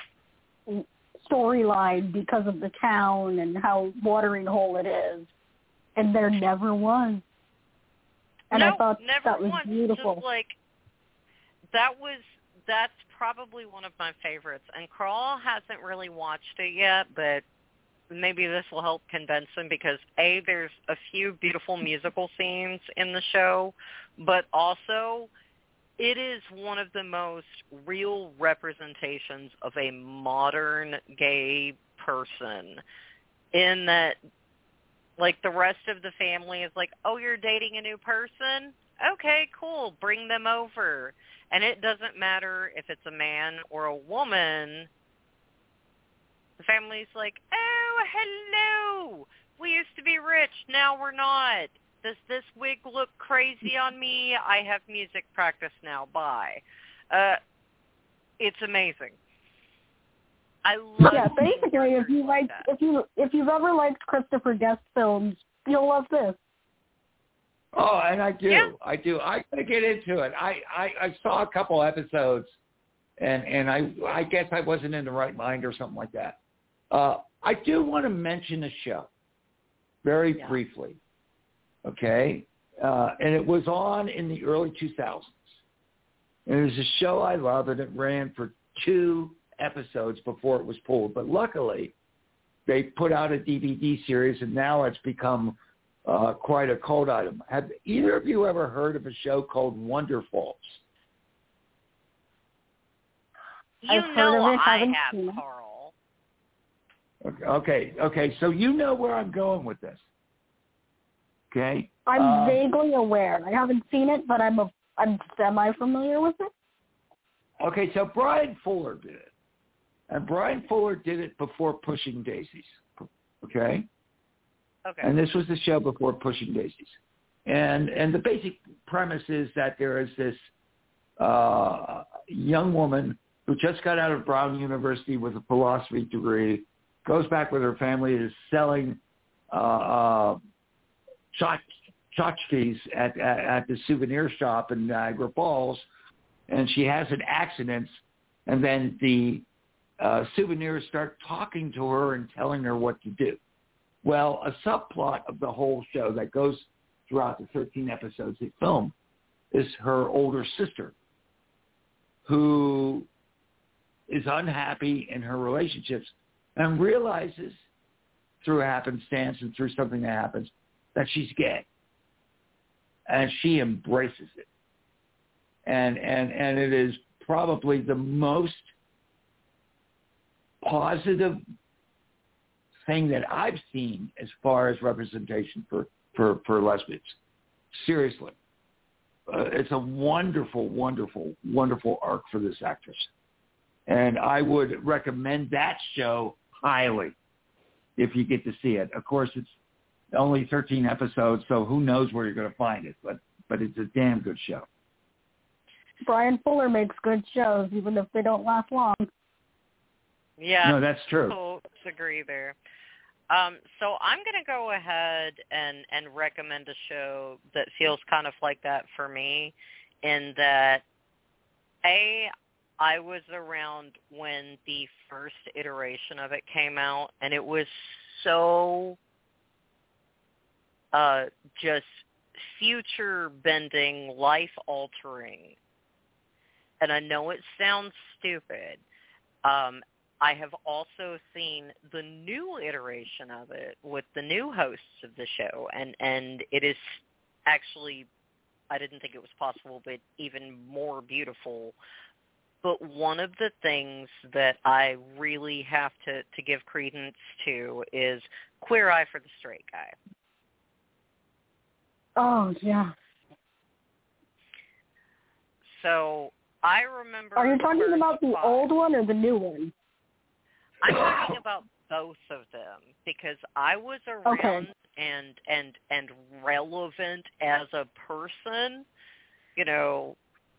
storyline because of the town and how watering hole it is. And there never was. And no, I thought never that was once. beautiful. Just like, that was, that's probably one of my favorites. And Carl hasn't really watched it yet, but maybe this will help convince him because, A, there's a few beautiful musical scenes in the show, but also it is one of the most real representations of a modern gay person in that, like, the rest of the family is like, oh, you're dating a new person? Okay, cool. Bring them over. And it doesn't matter if it's a man or a woman. The family's like, oh, hello. We used to be rich. Now we're not. Does this wig look crazy on me? I have music practice now. Bye. Uh, it's amazing. I love. Yeah, basically, if you like, like if you if you've ever liked Christopher Guest films, you'll love this. Oh, and I do. Yeah. I do. I I get into it. I, I, I saw a couple episodes, and, and I I guess I wasn't in the right mind or something like that. Uh, I do want to mention a show very yeah. briefly, okay? Uh, and it was on in the early two thousands. And it was a show I love, and it ran for two episodes before it was pulled. But luckily, they put out a D V D series, and now it's become Uh, quite a cult item. Have either of you ever heard of a show called Wonder Falls? You I've know heard of it, I haven't have, seen it. Carl. Okay, okay, so you know where I'm going with this. Okay? I'm uh, vaguely aware. I haven't seen it, but I'm a, I'm semi-familiar with it. Okay, so Brian Fuller did it. And Brian Fuller did it before Pushing Daisies. Okay? Okay. And this was the show before Pushing Daisies. And and the basic premise is that there is this uh, young woman who just got out of Brown University with a philosophy degree, goes back with her family, is selling uh, uh, tchotchkes at, at, at the souvenir shop in Niagara Falls, and she has an accident, and then the uh, souvenirs start talking to her and telling her what to do. Well, a subplot of the whole show that goes throughout the thirteen episodes they filmed is her older sister who is unhappy in her relationships and realizes through happenstance and through something that happens that she's gay. And she embraces it. And, and, and it is probably the most positive thing that I've seen as far as representation for, for, for lesbians. Seriously. Uh, it's a wonderful, wonderful, wonderful arc for this actress. And I would recommend that show highly if you get to see it. Of course, it's only thirteen episodes, so who knows where you're going to find it, but, but it's a damn good show. Brian Fuller makes good shows, even if they don't last long. Yeah. No, that's true. I'll agree there. Um, so I'm going to go ahead and, and recommend a show that feels kind of like that for me in that, A, I was around when the first iteration of it came out, and it was so uh, just future-bending, life-altering. And I know it sounds stupid. Um, I have also seen the new iteration of it with the new hosts of the show, and, and it is actually, I didn't think it was possible, but even more beautiful. But one of the things that I really have to, to give credence to is Queer Eye for the Straight Guy. Oh, yeah. So I remember... Are you talking about the five. old one or the new one? I'm talking about both of them because I was around okay. and and and relevant as a person, you know,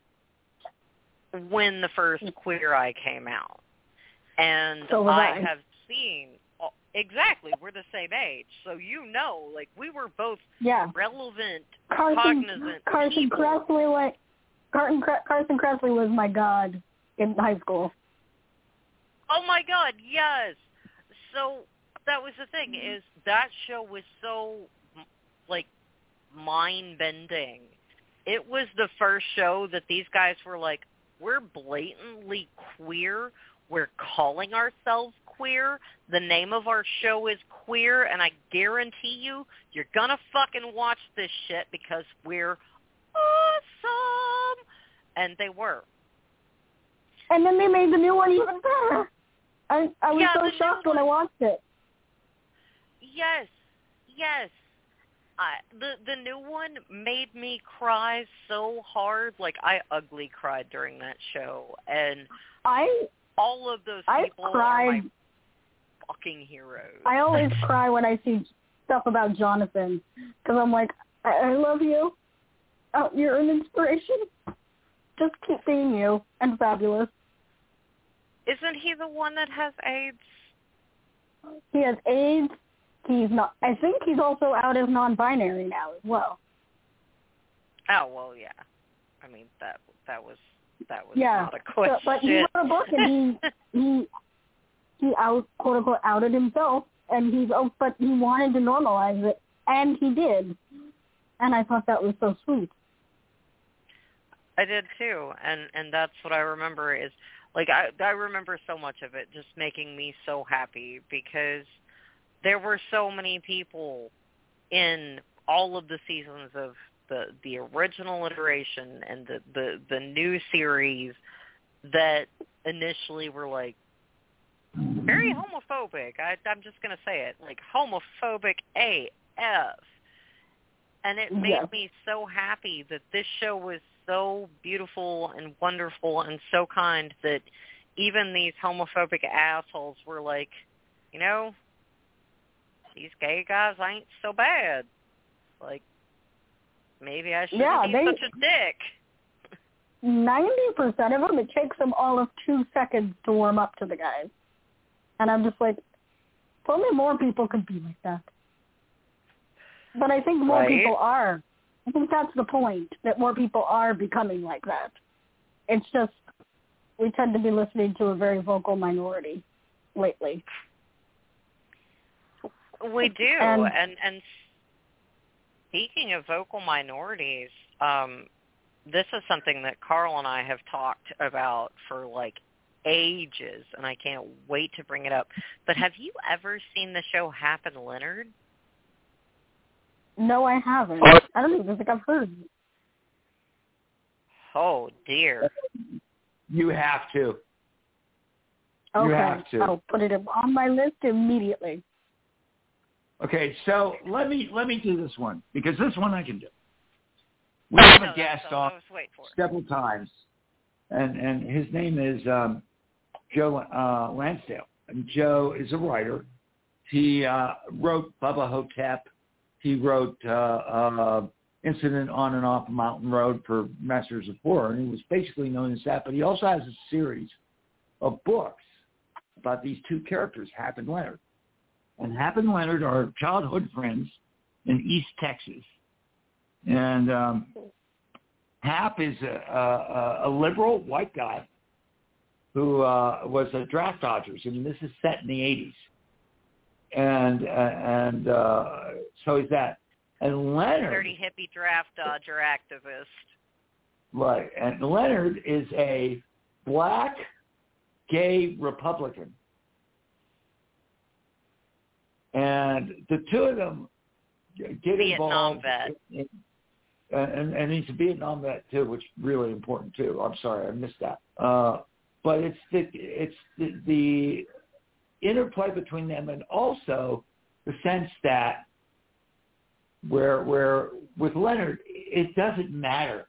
when the first Queer Eye came out, and so I, I have seen exactly. We're the same age, so you know, like we were both yeah. relevant, Carson, cognizant Carson people. Kressley, like Carson Carson Kressley was my god in high school. Oh my God, yes. So that was the thing, is that show was so, like, mind-bending. It was the first show that these guys were like, we're blatantly queer. We're calling ourselves queer. The name of our show is Queer, and I guarantee you, you're going to fucking watch this shit because we're awesome. And they were. And then they made the new one even better. I I was yeah, so shocked when I watched it. Yes, yes. I, the the new one made me cry so hard. Like I ugly cried during that show, and I all of those people cried, are my fucking heroes. I always cry when I see stuff about Jonathan because I'm like, I, I love you. Oh, you're an inspiration. Just keep being you and fabulous. Isn't he the one that has AIDS? He has AIDS. He's not. I think he's also out as non-binary now as well. Oh well, yeah. I mean that that was that was yeah, not a question. But, but he wrote a book and he he he out quote unquote outed himself, and he's oh, but he wanted to normalize it, and he did. And I thought that was so sweet. I did too, and and that's what I remember is. Like, I, I remember so much of it just making me so happy because there were so many people in all of the seasons of the, the original iteration and the, the, the new series that initially were, like, very homophobic. I, I'm just going to say it. Like, homophobic A F. And it made yeah. me so happy that this show was so beautiful and wonderful and so kind that even these homophobic assholes were like, you know, these gay guys ain't so bad. Like, maybe I shouldn't yeah, be they, such a dick. ninety percent of them, it takes them all of two seconds to warm up to the guys. And I'm just like, if only more people could be like that. But I think more right? people are. I think that's the point, that more people are becoming like that. It's just we tend to be listening to a very vocal minority lately. We do. And, and, and speaking of vocal minorities, um, this is something that Carl and I have talked about for, like, ages, and I can't wait to bring it up. But have you ever seen the show Hap and Leonard? No, I haven't. I don't even think I've heard of it. Oh, dear. You have to. Okay. You have to. I'll put it on my list immediately. Okay, so let me let me do this one, because this one I can do. We have no, a guest on several times, and, and his name is um, Joe uh, Lansdale. And Joe is a writer. He uh, wrote Bubba Hotep. He wrote uh, uh, Incident on and Off a Mountain Road for Masters of Horror, and he was basically known as that. But he also has a series of books about these two characters, Hap and Leonard. And Hap and Leonard are childhood friends in East Texas. And um, Hap is a, a, a liberal white guy who uh, was a draft dodger. I mean, this is set in the eighties. And uh, and uh, so is that. And Leonard... Dirty hippie draft dodger activist. Right. And Leonard is a black gay Republican. And the two of them get Vietnam involved. vet. In, and, and he's a Vietnam vet, too, which is really important, too. I'm sorry, I missed that. Uh, but it's the, it's the... the interplay between them, and also the sense that where where with Leonard, it doesn't matter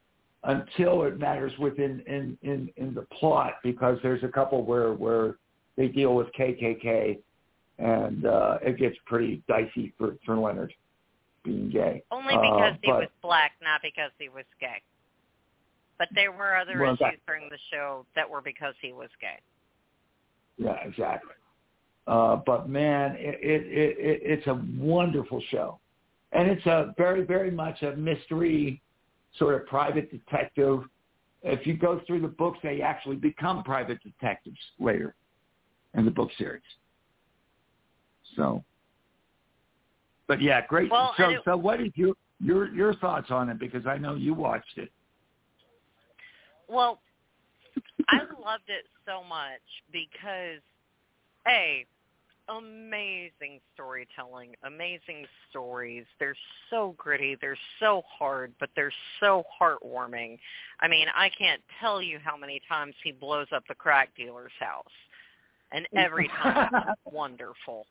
until it matters within in, in, in the plot, because there's a couple where where they deal with K K K, and uh, it gets pretty dicey for, for Leonard being gay. Only because uh, he but, was black, not because he was gay. But there were other well, issues that, during the show that were because he was gay. Yeah, exactly. Uh, but man, it, it, it, it's a wonderful show. And it's a very, very much a mystery sort of private detective. If you go through the books, they actually become private detectives later in the book series. So, but yeah, great. Well, so, it, so what is your, your, your thoughts on it? Because I know you watched it. Well, I loved it so much because, A, amazing storytelling, amazing stories. They're so gritty. They're so hard, but they're so heartwarming. I mean, I can't tell you how many times he blows up the crack dealer's house. And every time it's wonderful.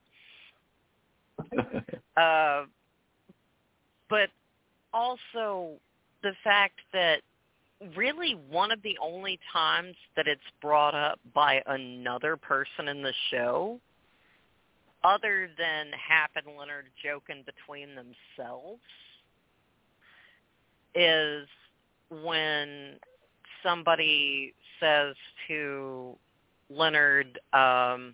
Uh, but also the fact that really one of the only times that it's brought up by another person in the show, other than Hap and Leonard joking between themselves, is when somebody says to Leonard, um,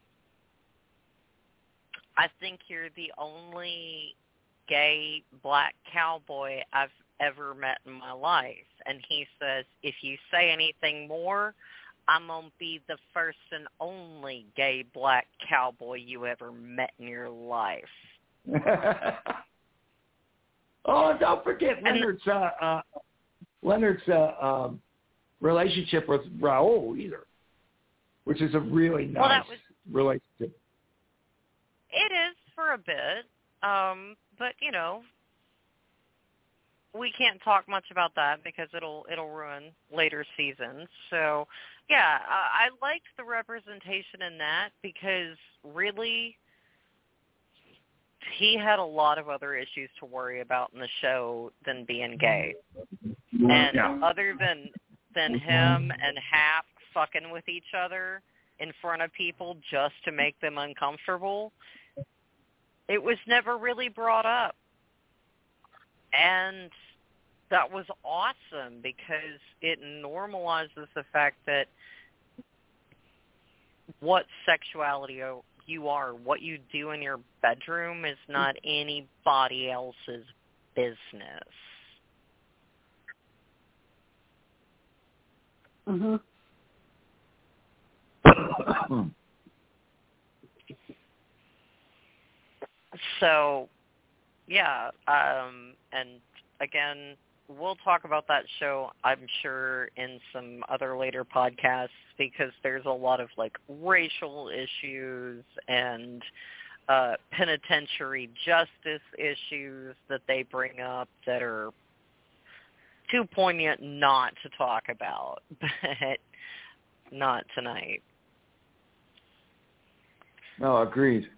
I think you're the only gay black cowboy I've ever met in my life. And he says, if you say anything more, I'm going to be the first and only gay black cowboy you ever met in your life. Oh, don't forget Leonard's uh, uh, Leonard's uh, um, relationship with Raul either, which is a really nice well, that was, relationship. It is for a bit, um, but, you know, we can't talk much about that because it'll it'll ruin later seasons. So, yeah, I, I liked the representation in that because really he had a lot of other issues to worry about in the show than being gay. And yeah. other than than him and Hap fucking with each other in front of people just to make them uncomfortable, it was never really brought up. And that was awesome because it normalizes the fact that what sexuality you are, what you do in your bedroom is not anybody else's business. Mhm. So, yeah, um, and again, we'll talk about that show, I'm sure, in some other later podcasts because there's a lot of, like, racial issues and uh, penitentiary justice issues that they bring up that are too poignant not to talk about, but not tonight. No, agreed.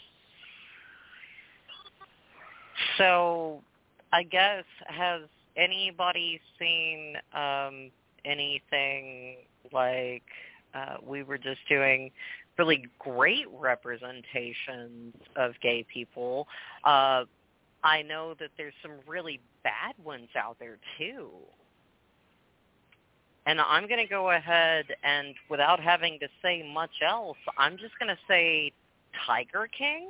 So, I guess, has anybody seen um, anything like uh, we were just doing really great representations of gay people? Uh, I know that there's some really bad ones out there, too. And I'm going to go ahead and, without having to say much else, I'm just going to say Tiger King.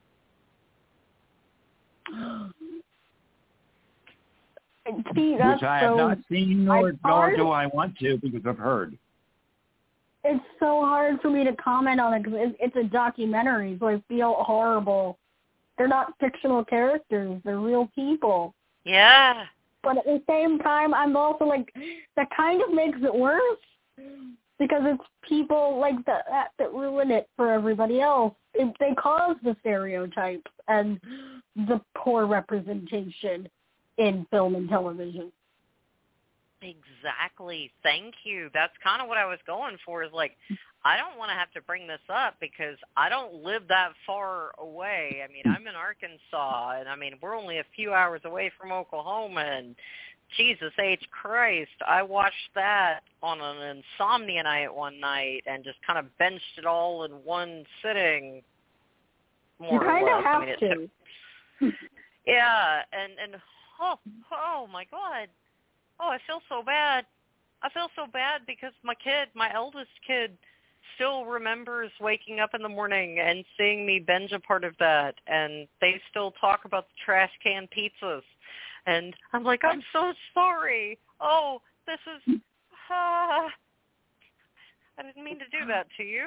See, that's Which I so, have not seen, nor, nor do I want to, because I've heard. It's so hard for me to comment on it because it's a documentary, so I feel horrible. They're not fictional characters; they're real people. Yeah. But at the same time, I'm also like, that kind of makes it worse because it's people like that that ruin it for everybody else. It, they cause the stereotypes and the poor representation in film and television. Exactly. Thank you. That's kind of what I was going for, is like, I don't want to have to bring this up because I don't live that far away. I mean, I'm in Arkansas, and I mean, we're only a few hours away from Oklahoma, and Jesus H. Christ, I watched that on an insomnia night one night and just kind of benched it all in one sitting. More you kind or of less. have I mean, to. Took, yeah, and, and oh, oh my God. Oh, I feel so bad. I feel so bad because my kid, my eldest kid, still remembers waking up in the morning and seeing me binge a part of that, and they still talk about the trash can pizzas. And I'm like, I'm so sorry. Oh, this is, uh, I didn't mean to do that to you.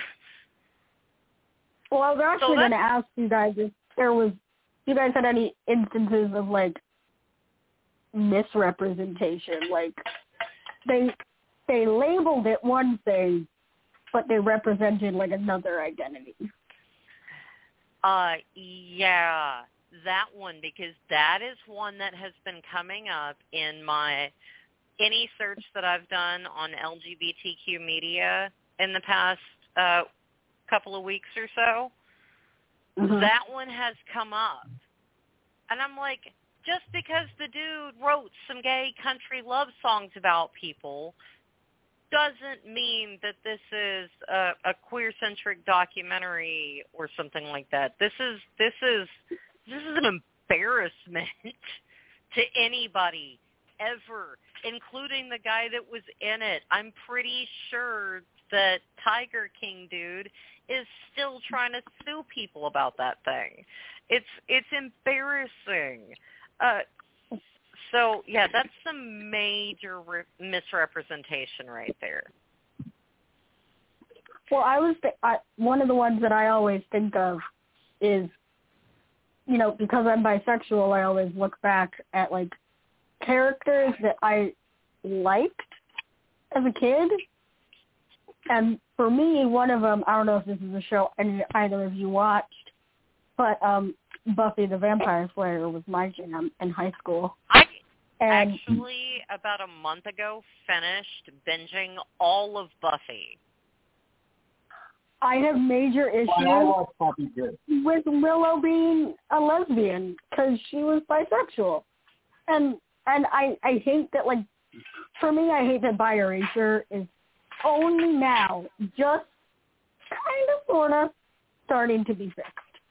Well, I was actually so going to ask you guys if there was, you guys had any instances of, like, misrepresentation. Like, they they labeled it one thing, but they represented, like, another identity. Uh, yeah, that one, because that is one that has been coming up in my, any search that I've done on L G B T Q media in the past uh, couple of weeks or so. Mm-hmm. That one has come up. And I'm like, just because the dude wrote some gay country love songs about people doesn't mean that this is a, a queer-centric documentary or something like that. This is this is this is an embarrassment to anybody ever, including the guy that was in it. I'm pretty sure that Tiger King dude is still trying to sue people about that thing. It's it's embarrassing. Uh, so, yeah, that's some major re- misrepresentation right there. Well, I was th- I, one of the ones that I always think of is, you know, because I'm bisexual, I always look back at, like, characters that I liked as a kid. And for me, one of them, I don't know if this is a show any either of you watched, but um, Buffy the Vampire Slayer was my jam in high school. I and, actually, about a month ago, finished binging all of Buffy. I have major issues well, I Buffy too. with Willow being a lesbian because she was bisexual. And and I, I hate that, like, for me, I hate that bi erasure is only now, just kind of, sort of, starting to be fixed.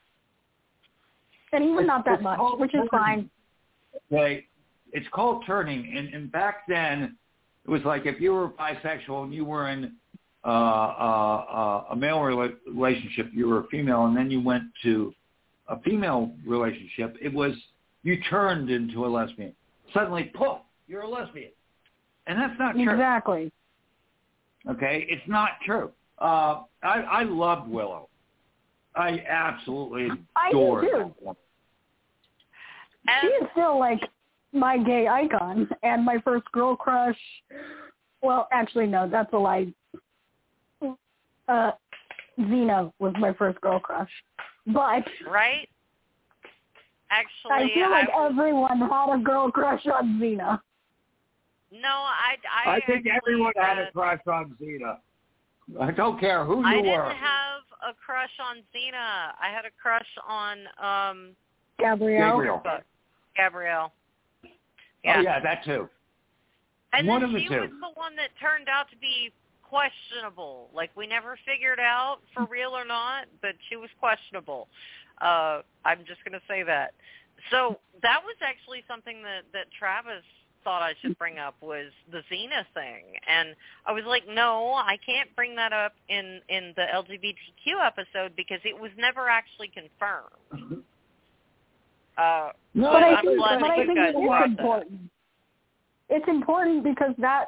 And even not that it's much, which turning. is fine. Okay, it's called turning, and, and back then, it was like if you were bisexual and you were in uh, uh, uh, a male rela- relationship, you were a female, and then you went to a female relationship, it was, you turned into a lesbian. Suddenly, poof, you're a lesbian. And that's not true. Exactly. Okay, it's not true. Uh, I, I loved Willow. I absolutely adored her. She is still, like, my gay icon and my first girl crush. Well, actually, no, that's a lie. Uh, Xena was my first girl crush. But right? Actually, I feel like I, everyone had a girl crush on Xena. No, I, I, I think everyone had a crush on Xena. I don't care who you I were. I didn't have a crush on Xena. I had a crush on um, Gabrielle. Gabrielle. Gabrielle. Yeah. Oh, yeah, that too. And one then of the she two. was the one that turned out to be questionable. Like, we never figured out for real or not, but she was questionable. Uh, I'm just going to say that. So that was actually something that, that Travis thought I should bring up, was the Xena thing. And I was like, no, I can't bring that up in, in the L G B T Q episode because it was never actually confirmed. Uh, no, but I I'm think, glad but that I you think guys it is brought important. That. It's important because that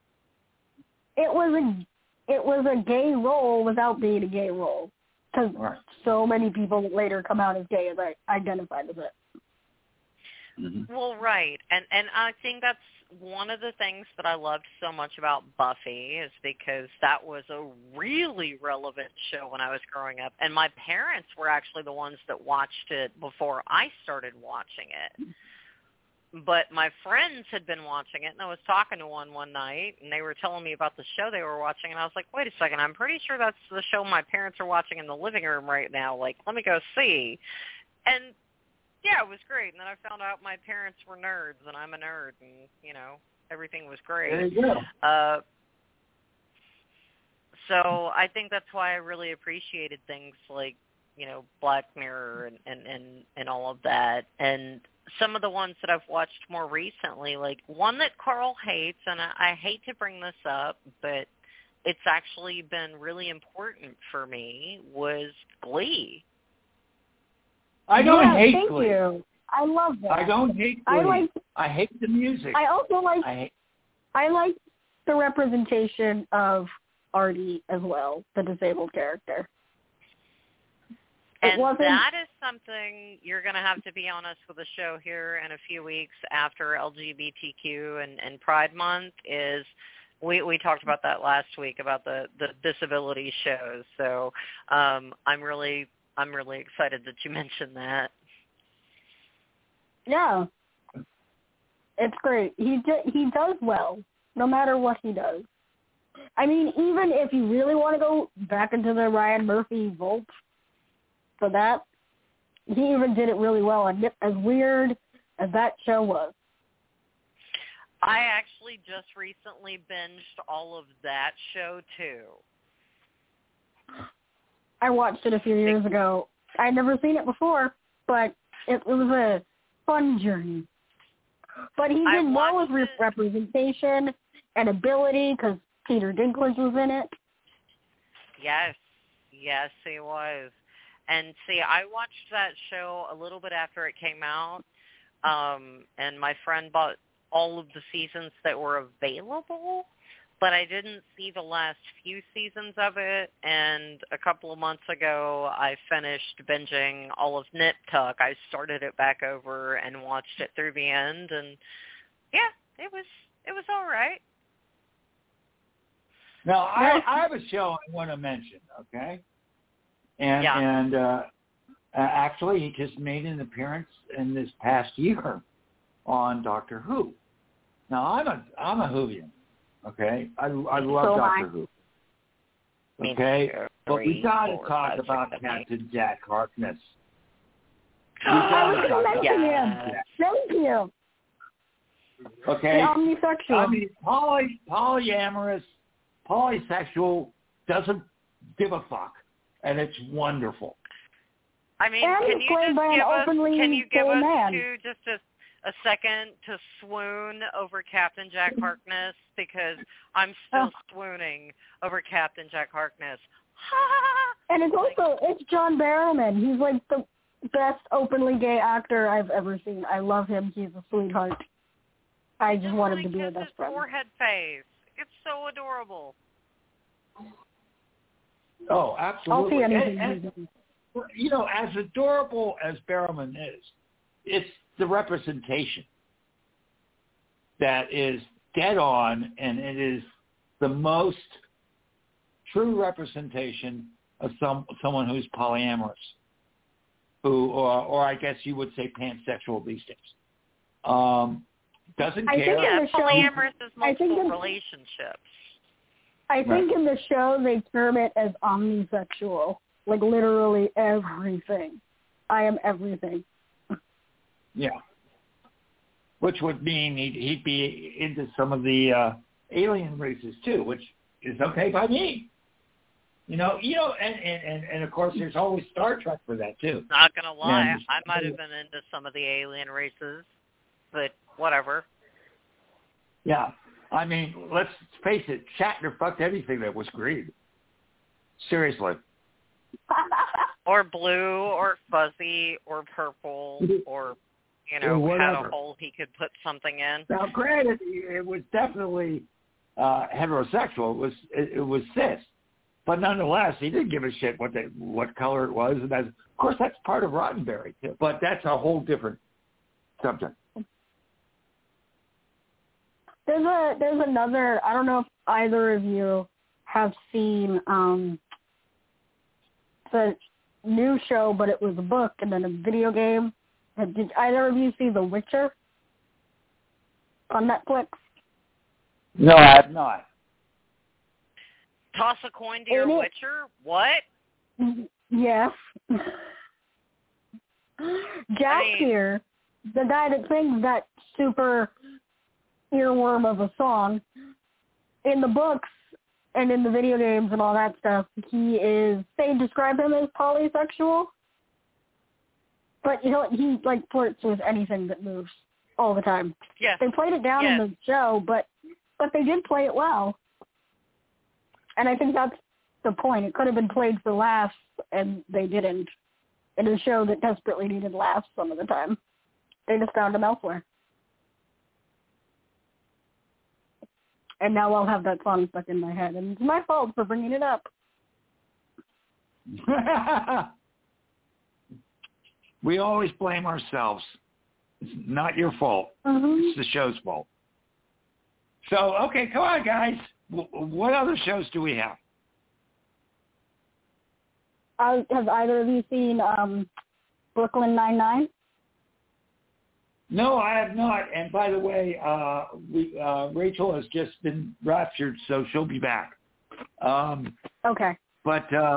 it was a it was a gay role without being a gay role. Because right. so many people that later come out as gay as I identified as it. Mm-hmm. Well, right. And and I think that's one of the things that I loved so much about Buffy is because that was a really relevant show when I was growing up. And my parents were actually the ones that watched it before I started watching it. But my friends had been watching it, and I was talking to one one night, and they were telling me about the show they were watching, and I was like, wait a second, I'm pretty sure that's the show my parents are watching in the living room right now. Like, let me go see. And Yeah, it was great. And then I found out my parents were nerds, and I'm a nerd, and, you know, everything was great. There you go. Uh, so I think that's why I really appreciated things like, you know, Black Mirror and, and, and, and all of that. And some of the ones that I've watched more recently, like one that Carl hates, and I, I hate to bring this up, but it's actually been really important for me, was Glee. I don't yeah, hate thank Glee. You. I love that. I don't hate Glee. I like. I hate the music. I also like. I, hate, I like the representation of Artie as well, the disabled character. And that is something you're going to have to be honest with the show here in a few weeks after L G B T Q and, and Pride Month. Is we we talked about that last week about the, the disability shows. So um, I'm really I'm really excited that you mentioned that. Yeah, it's great. He do, he does well, no matter what he does. I mean, even if you really want to go back into the Ryan Murphy vault for that, he even did it really well. And as weird as that show was, I actually just recently binged all of that show too. I watched it a few years ago. I'd never seen it before, but it, it was a fun journey. But he did well with re- representation and ability because Peter Dinklage was in it. Yes, yes, he was. And see, I watched that show a little bit after it came out, um, and my friend bought all of the seasons that were available, but I didn't see the last few seasons of it, and a couple of months ago I finished binging all of Nip Tuck. I started it back over and watched it through the end, and yeah, it was it was all right. Now, I, I have a show I want to mention, okay? And, yeah. and uh, actually, he just made an appearance in this past year on Doctor Who. Now, I'm a I'm a Whovian, okay? I, I love so Doctor I. Who. Okay? But we got to talk about six, Captain Jack Harkness. I was going to mention yeah. him. Thank you. Okay? The omnisexual. I mean, poly, polyamorous, polysexual, doesn't give a fuck. And it's wonderful. I mean, and can you just give us, can you give us man. two, just a, a second to swoon over Captain Jack Harkness? Because I'm still oh. swooning over Captain Jack Harkness. And it's also, it's John Barrowman. He's like the best openly gay actor I've ever seen. I love him. He's a sweetheart. I just, just want him to be a best friend. Forehead face. It's so adorable. Oh, absolutely. I'll see anything. And, and, you know, as adorable as Barrowman is, it's the representation that is dead on, and it is the most true representation of some someone who's polyamorous, who, or, or I guess you would say pansexual these days. Um, doesn't I care. Think yeah, in the show, polyamorous is multiple in, relationships. I think right. in the show they term it as omnisexual, like literally everything. I am everything. Yeah. Which would mean he'd, he'd be into some of the uh, alien races too, which is okay by me. You know, you know, and, and, and of course there's always Star Trek for that too. Not gonna lie, and, I might have been into some of the alien races, but whatever. Yeah. I mean, let's face it, Shatner fucked anything that was green. Seriously. Or blue, or fuzzy, or purple, or, you know, had a hole he could put something in. Now, granted, it was definitely uh, heterosexual. It was it, it was cis. But nonetheless, he didn't give a shit what they, what color it was. And that's, of course, that's part of Roddenberry, too. But that's a whole different subject. There's a there's another. I don't know if either of you have seen um, the new show, but it was a book and then a video game. Did either of you see The Witcher on Netflix? No, I have not. Toss a coin to your it, Witcher? What? Yes. Jaskier, the guy that sings that super earworm of a song, in the books and in the video games and all that stuff, he is, they describe him as polysexual. But, you know, he, like, flirts with anything that moves all the time. Yeah. They played it down yeah. in the show, but but they did play it well. And I think that's the point. It could have been played for laughs, and they didn't. In a show that desperately needed laughs some of the time. They just found them elsewhere. And now I'll have that song stuck in my head. And it's my fault for bringing it up. We always blame ourselves. It's not your fault. Mm-hmm. It's the show's fault. So, okay, come on, guys. What other shows do we have? Uh, have either of you seen um, Brooklyn Nine-Nine? No, I have not. And by the way, uh, we, uh, Rachel has just been raptured, so she'll be back. Um, okay. But uh,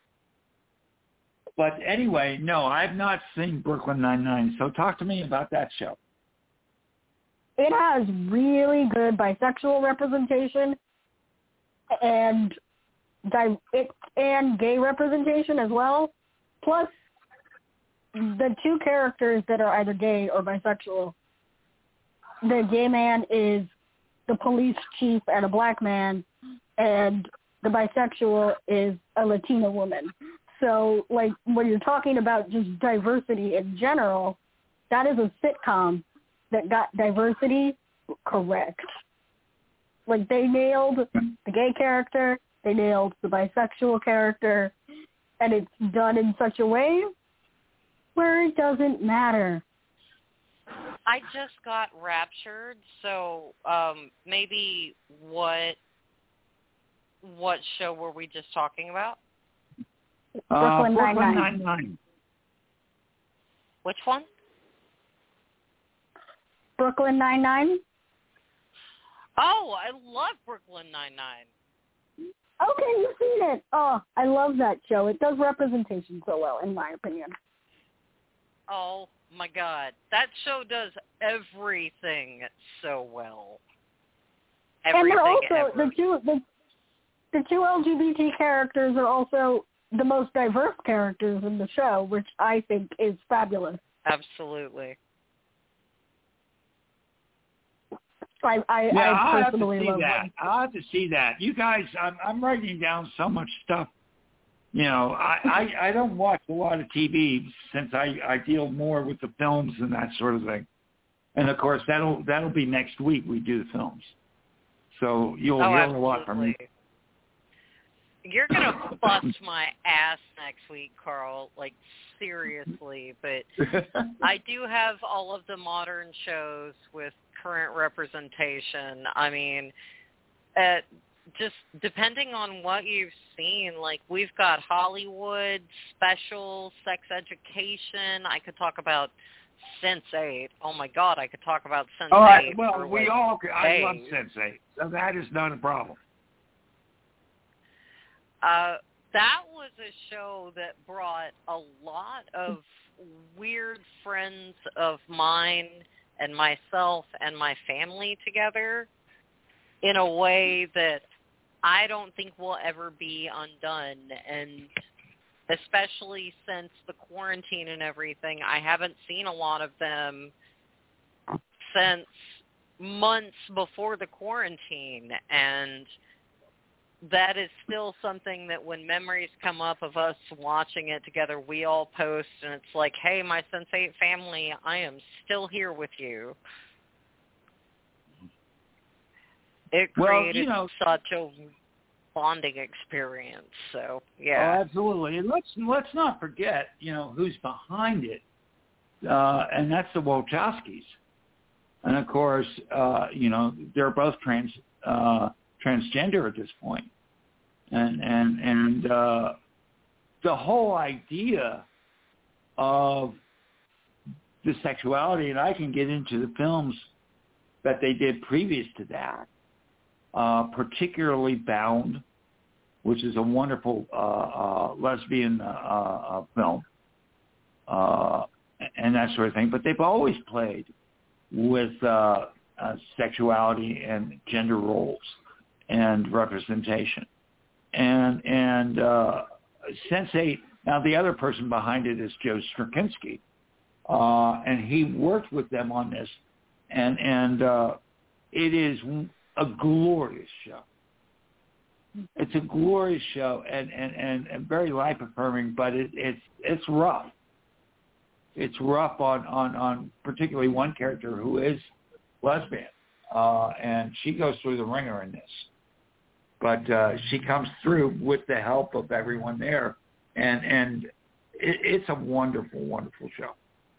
but anyway, no, I've not seen Brooklyn Nine-Nine. So talk to me about that show. It has really good bisexual representation and di- it, and gay representation as well. Plus, the two characters that are either gay or bisexual, the gay man is the police chief and a black man, and the bisexual is a Latina woman. So, like, when you're talking about just diversity in general, that is a sitcom that got diversity correct. Like, they nailed the gay character, they nailed the bisexual character, and it's done in such a way where it doesn't matter. I just got raptured, so um, maybe what what show were we just talking about? Uh, Brooklyn Brooklyn Nine-Nine. Nine-Nine. Which one? Brooklyn Nine-Nine? Oh, I love Brooklyn Nine-Nine. Okay, you've seen it. Oh, I love that show. It does representation so well, in my opinion. Oh, my God. That show does everything so well. Everything and they're also, ever. the two, the, the two L G B T characters are also the most diverse characters in the show, which I think is fabulous. Absolutely. I, I, yeah, I I'll have to personally see love that. them. I'll have to see that. You guys, I'm, I'm writing down so much stuff. You know, I, I, I don't watch a lot of T V since I, I deal more with the films and that sort of thing. And of course, that'll that'll be next week. We do the films, so you'll oh, hear absolutely. a lot from me. You're gonna bust my ass next week, Carl. Like seriously, but I do have all of the modern shows with current representation. I mean, at just depending on what you've seen, like we've got Hollywood, Special, Sex Education. I could talk about Sense eight. Oh my God, I could talk about Sense eight. All right, well, for we like all, I days. love Sense eight, so that is not a problem. Uh, that was a show that brought a lot of weird friends of mine and myself and my family together in a way that I don't think will ever be undone. And especially since the quarantine and everything, I haven't seen a lot of them since months before the quarantine. And that is still something that when memories come up of us watching it together, we all post, and it's like, hey, my Sense eight family, I am still here with you. It created well, you know, such a bonding experience. So, yeah. Oh, absolutely. And let's let's not forget, you know, who's behind it, uh, and that's the Wachowskis. And of course, uh, you know, they're both trans uh, transgender at this point, and and and uh, the whole idea of the sexuality, and I can get into the films that they did previous to that. Uh, particularly Bound, which is a wonderful uh, uh, lesbian uh, uh, film, uh, and that sort of thing. But they've always played with uh, uh, sexuality and gender roles and representation. And and uh, Sense eight, now the other person behind it is Joe Straczynski, uh, and he worked with them on this, and and uh, it is a glorious show. It's a glorious show and, and, and, and very life affirming, but it, it's it's rough. It's rough on, on, on particularly one character who is lesbian, uh, and she goes through the ringer in this. But uh, she comes through with the help of everyone there, and and it, it's a wonderful, wonderful show.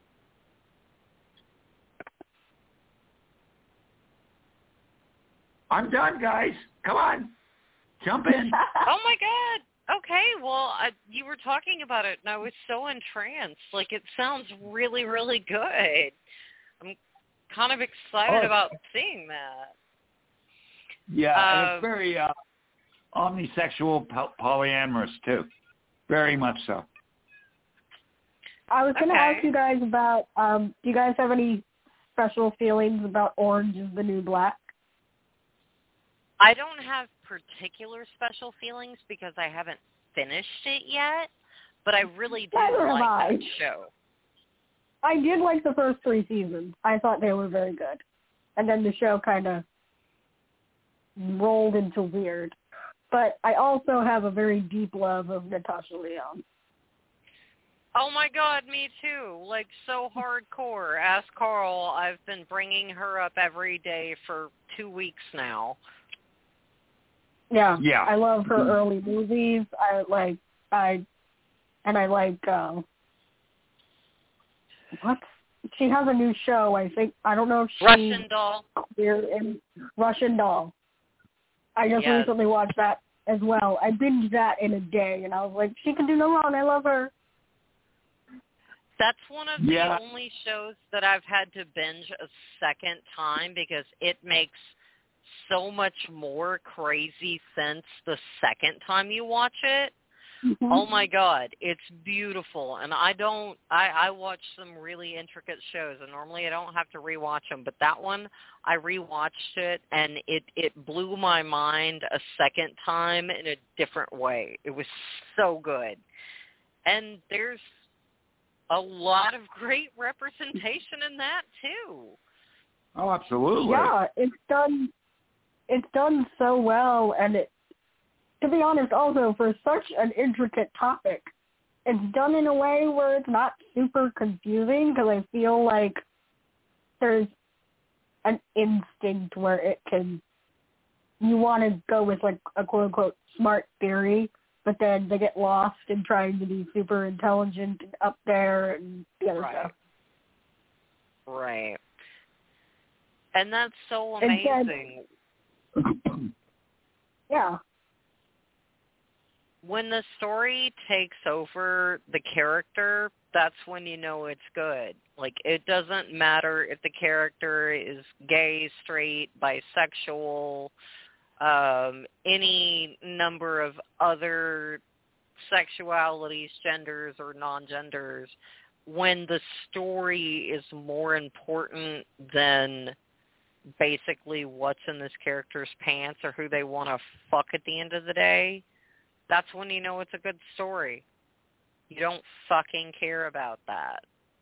I'm done, guys. Come on. Jump in. Oh, my God. Okay, well, I, you were talking about it, and I was so entranced. Like, it sounds really, really good. I'm kind of excited oh. about seeing that. Yeah, uh, and it's very uh, omnisexual, polyamorous, too. Very much so. I was going to okay. ask you guys about, um, do you guys have any special feelings about Orange is the New Black? I don't have particular special feelings because I haven't finished it yet, but I really do Neither like I. that show. I did like the first three seasons. I thought they were very good. And then the show kind of rolled into weird. But I also have a very deep love of Natasha Lyonne. Oh, my God, me too. Like, so hardcore. Ask Carl. I've been bringing her up every day for two weeks now. Yeah, yeah. I love her mm-hmm. early movies. I like, I, and I like, uh, what? She has a new show, I think. I don't know if she... Russian Doll. In Russian Doll. I just yes. recently watched that as well. I binged that in a day, and I was like, she can do no wrong. I love her. That's one of the yeah. only shows that I've had to binge a second time because it makes so much more crazy sense the second time you watch it. Mm-hmm. Oh my God, it's beautiful. And I don't, I, I watch some really intricate shows, and normally I don't have to rewatch them, but that one, I rewatched it, and it, it blew my mind a second time in a different way. It was so good. And there's a lot of great representation in that, too. Oh, absolutely. Yeah, it's done, it's done so well, and it, to be honest, also, for such an intricate topic, it's done in a way where it's not super confusing, because I feel like there's an instinct where it can, you want to go with, like, a quote-unquote smart theory, but then they get lost in trying to be super intelligent and up there and the other right. stuff. Right. And that's so amazing. Then, yeah. When the story takes over the character, that's when you know it's good. Like, it doesn't matter if the character is gay, straight, bisexual, um, any number of other sexualities, genders, or non-genders. When the story is more important than basically what's in this character's pants or who they want to fuck at the end of the day, that's when you know it's a good story. You don't fucking care about that.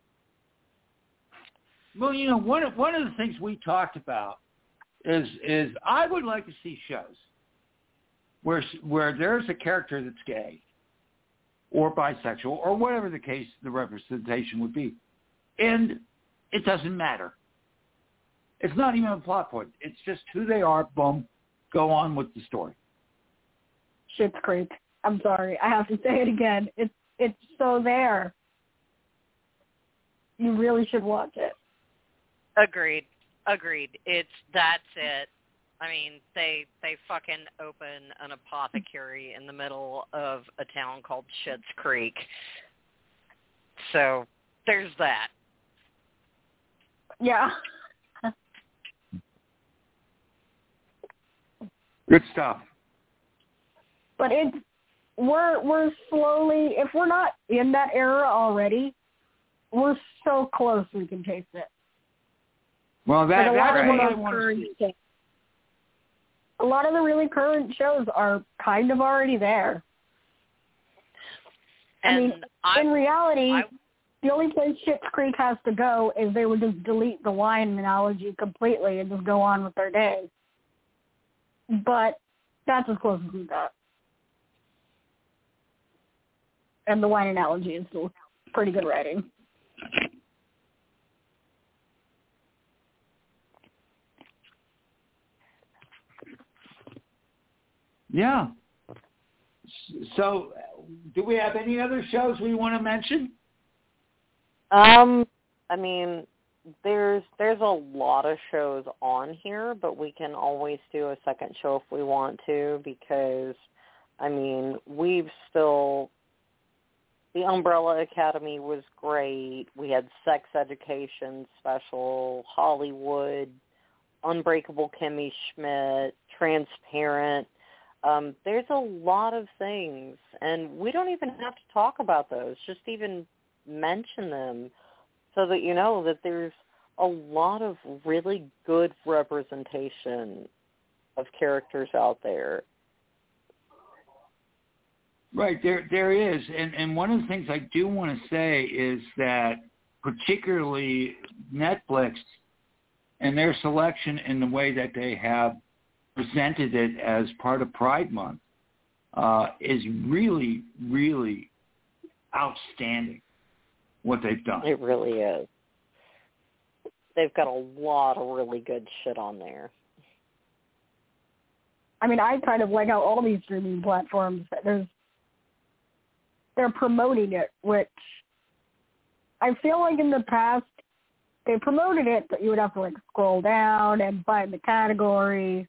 Well, you know, one of, one of the things we talked about is is I would like to see shows where where there's a character that's gay or bisexual or whatever the case the representation would be, and it doesn't matter. It's not even a plot point. It's just who they are. Boom, go on with the story. Schitt's Creek. I'm sorry, I have to say it again. It's it's so there. You really should watch it. Agreed. Agreed. It's that's it. I mean, they they fucking open an apothecary in the middle of a town called Schitt's Creek. So there's that. Yeah. Good stuff. But it's we're we're slowly, if we're not in that era already, we're so close we can taste it. Well, that, like a that's lot what of I want to see. A lot of the really current shows are kind of already there. And I mean, I, in reality, I, the only place Schitt's Creek has to go is they would just delete the wine analogy completely and just go on with their day. But that's as close as we got. And the wine analogy is still pretty good writing. Yeah. So, do we have any other shows we want to mention? Um, I mean, there's there's a lot of shows on here, but we can always do a second show if we want to, because, I mean, we've still, the Umbrella Academy was great. We had Sex Education Special, Hollywood, Unbreakable Kimmy Schmidt, Transparent. Um, there's a lot of things, and we don't even have to talk about those, just even mention them so that you know that there's a lot of really good representation of characters out there. Right, there there is. And, and one of the things I do want to say is that particularly Netflix and their selection in the way that they have presented it as part of Pride Month uh, is really, really outstanding, what they've done. It really is. They've got a lot of really good shit on there. I mean, I kind of like how all these streaming platforms, there's, they're promoting it, which I feel like in the past, they promoted it, but you would have to, like, scroll down and find the category.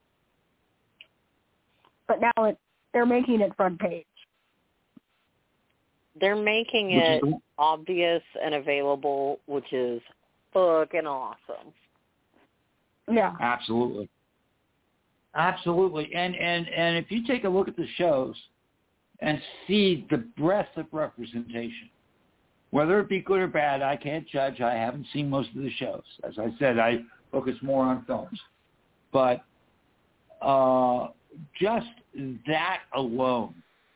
But now it, they're making it front page. They're making it obvious and available, which is fucking awesome. Yeah. Absolutely. Absolutely. And, and, and if you take a look at the shows and see the breadth of representation, whether it be good or bad, I can't judge. I haven't seen most of the shows. As I said, I focus more on films. But uh, just that alone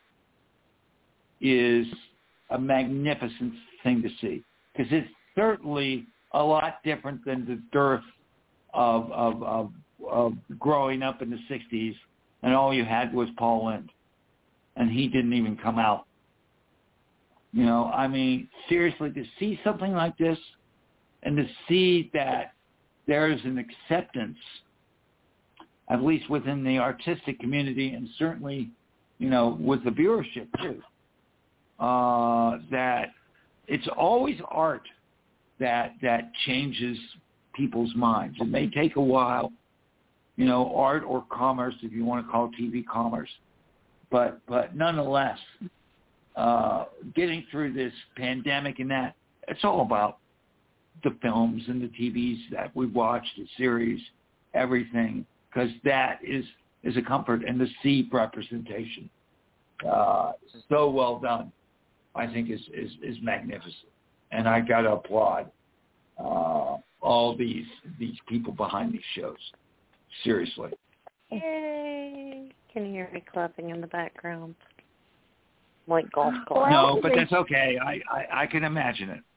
is a magnificent thing to see, because it's certainly a lot different than the dearth of, of, of, of growing up in the sixties, and all you had was Paul Lynde, and he didn't even come out. You know, I mean, seriously, to see something like this and to see that there's an acceptance, at least within the artistic community and certainly, you know, with the viewership too, uh, that it's always art that that changes people's minds. It may take a while, you know, art or commerce, if you want to call T V commerce, but but nonetheless, uh, getting through this pandemic and that, it's all about the films and the T Vs that we watch, the series, everything, because that is, is a comfort, and the see representation, uh, so well done, I think is, is, is magnificent. And I got to applaud uh, all these these people behind these shows. Seriously. Yay. Can you hear me clapping in the background? Like golf clap. No, but that's okay. I, I, I can imagine it.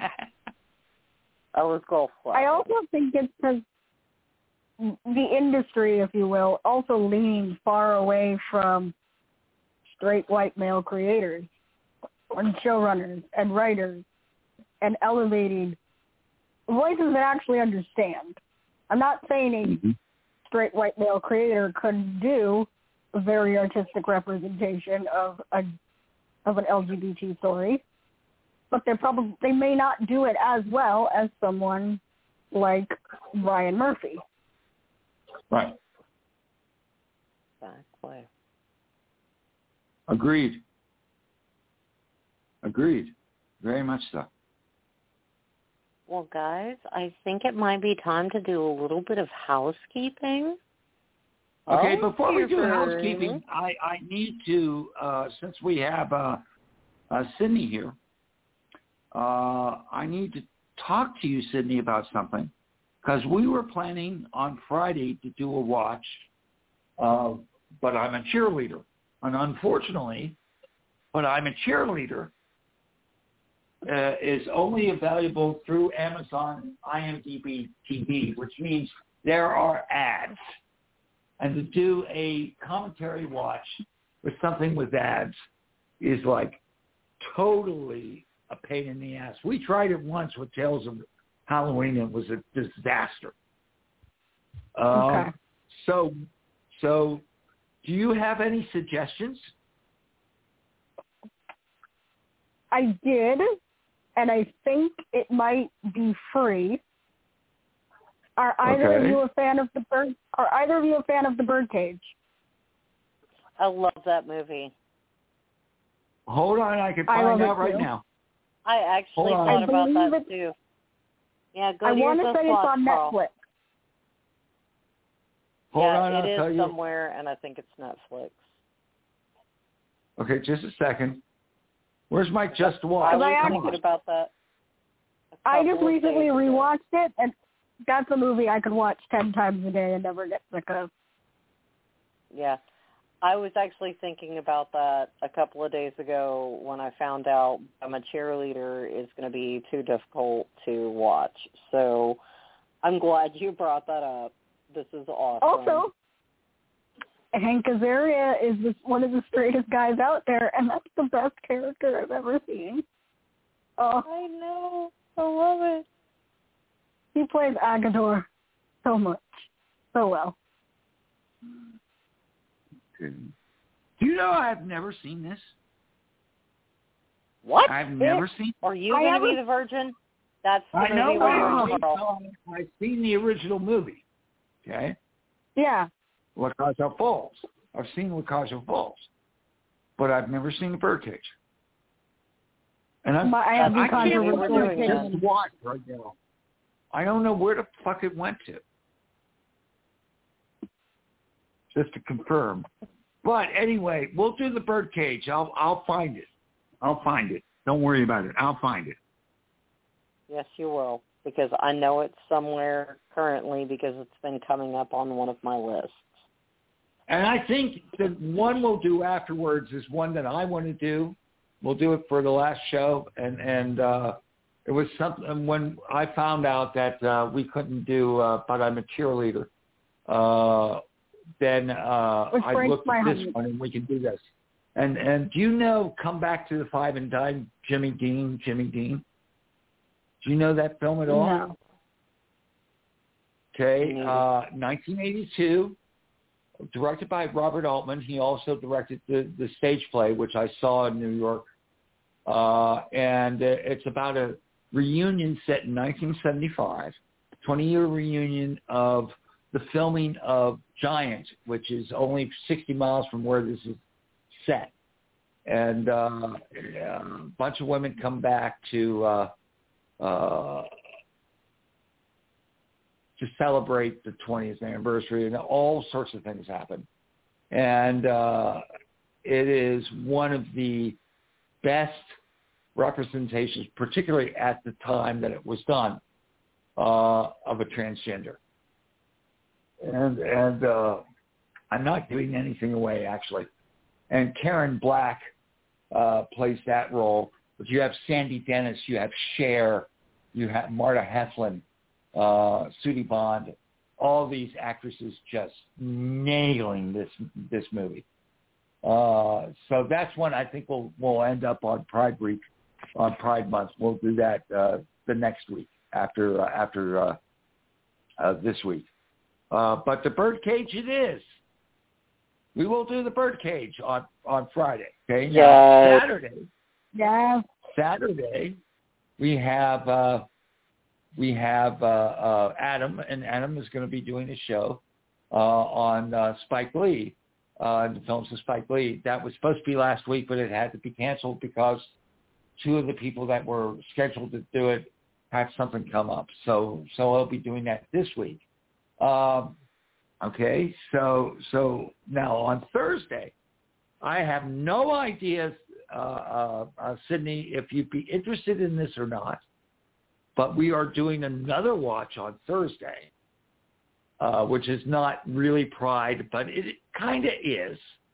I was golf clap. I also think it's because the industry, if you will, also leans far away from straight white male creators and showrunners and writers and elevating voices that actually understand. I'm not saying a mm-hmm. straight white male creator couldn't do a very artistic representation of a of an L G B T story, but they probably they may not do it as well as someone like Ryan Murphy. Right. Exactly. Agreed. Agreed. Very much so. Well, guys, I think it might be time to do a little bit of housekeeping. Okay, before we do housekeeping, I, I need to, uh, since we have uh, uh, Sydney here, uh, I need to talk to you, Sydney, about something, because we were planning on Friday to do a watch, uh, but I'm a cheerleader. And unfortunately, but I'm a cheerleader uh, is only available through Amazon I M D B T V, which means there are ads. And to do a commentary watch with something with ads is like totally a pain in the ass. We tried it once with Tales of Halloween, and it was a disaster. Okay. Um, so, so do you have any suggestions? I did, and I think it might be free. Are either okay. of you a fan of the bird? Are either of you a fan of the Birdcage? I love that movie. Hold on, I can find out right now. I actually Hold thought I about that it, too. Yeah, go I to your want to say it's on Carl. Netflix. Hold yeah, on, it I'll is tell you. somewhere, and I think it's Netflix. Okay, just a second. Where's my Just Watch? I was Come thinking on. about that. I just recently rewatched it, and that's a movie I could watch ten times a day and never get sick of. Yeah. I was actually thinking about that a couple of days ago when I found out I'm a cheerleader is going to be too difficult to watch. So I'm glad you brought that up. This is awesome. Also, Hank Azaria is this, one of the straightest guys out there, and that's the best character I've ever seen. Oh, I know. I love it. He plays Agador so much, so well. Do you know I've never seen this? What? I've never it, seen. Are you going to be the virgin? That's the I movie know. where I've, Carl. seen, I've seen the original movie. Okay. Yeah. La Casa Falls. I've seen La Casa Falls, but I've never seen the Birdcage. And I'm, My, I have I the can't controversial remember opinion. just watch right now. I don't know where the fuck it went to. Just to confirm. But anyway, we'll do the Birdcage. I'll I'll find it. I'll find it. Don't worry about it. I'll find it. Yes, you will, because I know it's somewhere currently because it's been coming up on one of my lists. And I think the one we'll do afterwards is one that I want to do. We'll do it for the last show. And, and uh, it was something when I found out that uh, we couldn't do uh, But I'm a Cheerleader, uh, then uh, I looked at this one and we can do this. And and do you know Come Back to the Five and Dime, Jimmy Dean, Jimmy Dean? Do you know that film at all? No. Okay, uh, nineteen eighty-two, directed by Robert Altman. He also directed the, the stage play, which I saw in New York. Uh, and it's about a reunion set in nineteen seventy-five, twenty-year reunion of the filming of Giant, which is only sixty miles from where this is set. And uh, a bunch of women come back to uh, uh, to celebrate the twentieth anniversary, and all sorts of things happen. And uh, it is one of the best representations, particularly at the time that it was done, uh, of a transgender. And and uh, I'm not giving anything away, actually. And Karen Black uh, plays that role. But you have Sandy Dennis, you have Cher, you have Marta Heflin, uh, Sudie Bond, all these actresses just nailing this this movie. Uh, so that's one I think we'll we'll end up on Pride Week, on Pride Month. We'll do that uh, the next week after uh, after uh, uh, this week. Uh, but the Birdcage it is. We will do the Birdcage on, on Friday. Okay. Now, yes. Saturday. Yeah. Saturday, we have uh, we have uh, uh, Adam, and Adam is going to be doing a show uh, on uh, Spike Lee, uh, the films of Spike Lee. That was supposed to be last week, but it had to be canceled because two of the people that were scheduled to do it had something come up. So so I'll be doing that this week. Um, okay, so so now on Thursday, I have no idea uh, uh, uh, Sydney, if you'd be interested in this or not, but we are doing another watch on Thursday, uh, which is not really Pride, but it kind of is.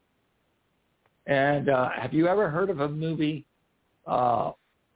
And uh, have you ever heard of a movie, uh,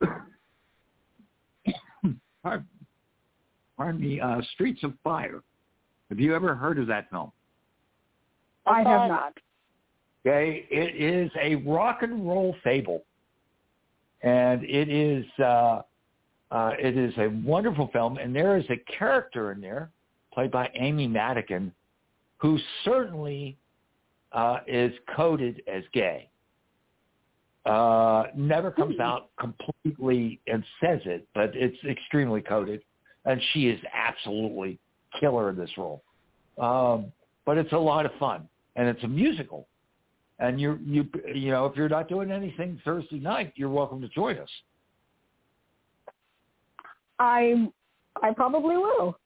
pardon, pardon me, uh, Streets of Fire? Have you ever heard of that film? I have not. Okay, it is a rock and roll fable, and it is uh, uh, it is a wonderful film. And there is a character in there played by Amy Madigan, who certainly uh, is coded as gay. Uh, never comes out completely and says it, but it's extremely coded, and she is absolutely killer in this role. Um, but it's a lot of fun, and it's a musical. And you you you know, if you're not doing anything Thursday night, you're welcome to join us. I I probably will.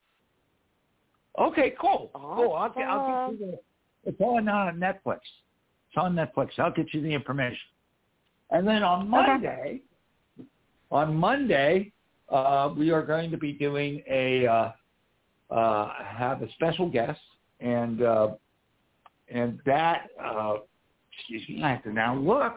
Okay, cool. Cool. I'll get, I'll get you the, it's on uh, Netflix. It's on Netflix. I'll get you the information. And then on Monday, okay. on Monday, uh, we are going to be doing a uh, uh, have a special guest, and uh, and that. Uh, Excuse me, I have to now look.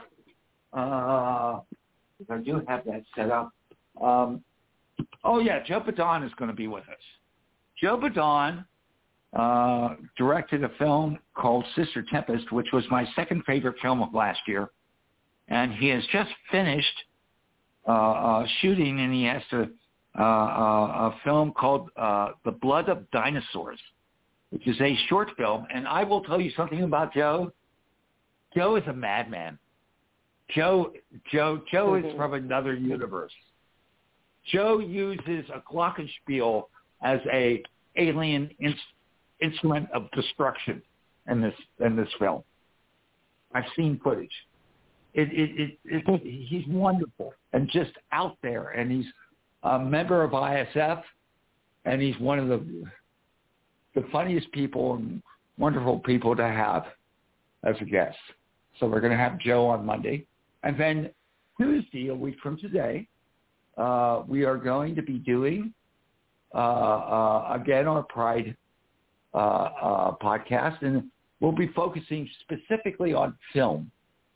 Uh, I do have that set up. Um, oh, yeah, Joe Badon is going to be with us. Joe Badon uh, directed a film called Sister Tempest, which was my second favorite film of last year. And he has just finished uh, uh, shooting, and he has to, uh, uh, a film called uh, The Blood of Dinosaurs, which is a short film. And I will tell you something about Joe. Joe is a madman. Joe, Joe, Joe is from another universe. Joe uses a glockenspiel as a alien in, instrument of destruction in this in this film. I've seen footage. It, it, it, it, he's wonderful and just out there, and he's a member of I S F, and he's one of the the funniest people and wonderful people to have as a guest. So we're going to have Joe on Monday. And then Tuesday, a week from today, uh, we are going to be doing, uh, uh, again, our Pride uh, uh, podcast. And we'll be focusing specifically on film.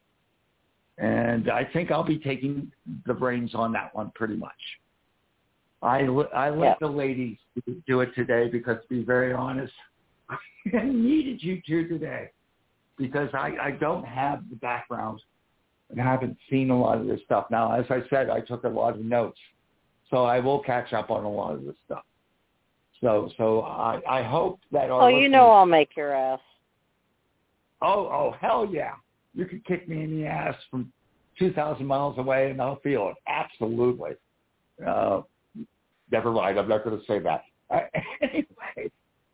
And I think I'll be taking the reins on that one pretty much. I, I let yeah. the ladies do it today because, to be very honest, I needed you two today. Because I, I don't have the background and haven't seen a lot of this stuff. Now, as I said, I took a lot of notes, so I will catch up on a lot of this stuff. So so I, I hope that our Oh, you know I'll make your ass. Oh, oh, hell yeah. You can kick me in the ass from two thousand miles away and I'll feel it. Absolutely. Uh, never mind. I'm not going to say that. Uh, anyway.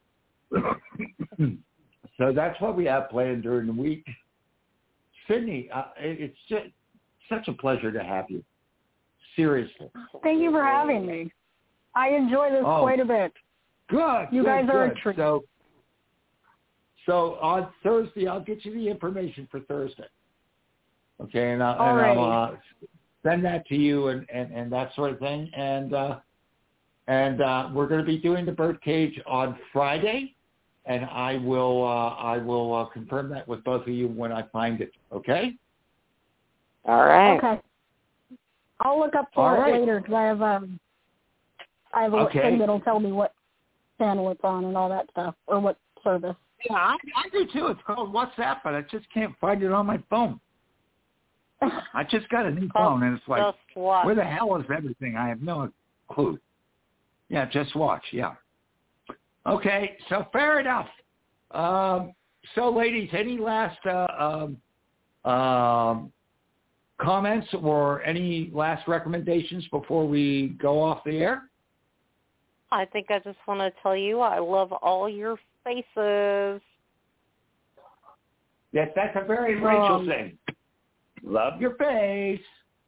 So that's what we have planned during the week. Sydney, uh, it's just such a pleasure to have you. Seriously. Thank you for having me. I enjoy this oh, quite a bit. Good. You good, guys are good. a treat. So, so on Thursday, I'll get you the information for Thursday. Okay, and, I'll, and I'll uh, send that to you and, and, and that sort of thing. And uh, and uh, we're going to be doing the Birdcage on Friday. And I will uh, I will uh, confirm that with both of you when I find it. Okay. All right. Okay. I'll look up for All it right. later because I have um I have a okay. thing that'll tell me what channel it's on and all that stuff or what service. Yeah, I, I do too. It's called WhatsApp, but I just can't find it on my phone. I just got a new phone, and it's like, where the hell is everything? I have no clue. Yeah, just watch. Yeah. Okay, so fair enough. Um, so, ladies, any last uh, um, um, comments or any last recommendations before we go off the air? I think I just want to tell you I love all your faces. Yes, that's a very Rachel um, thing. Love your face.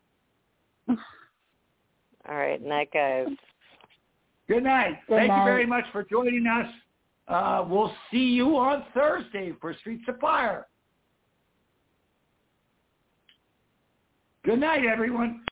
All right, night, guys. Good night. Good Thank night. you very much for joining us. Uh, we'll see you on Thursday for Streets of Fire. Good night, everyone.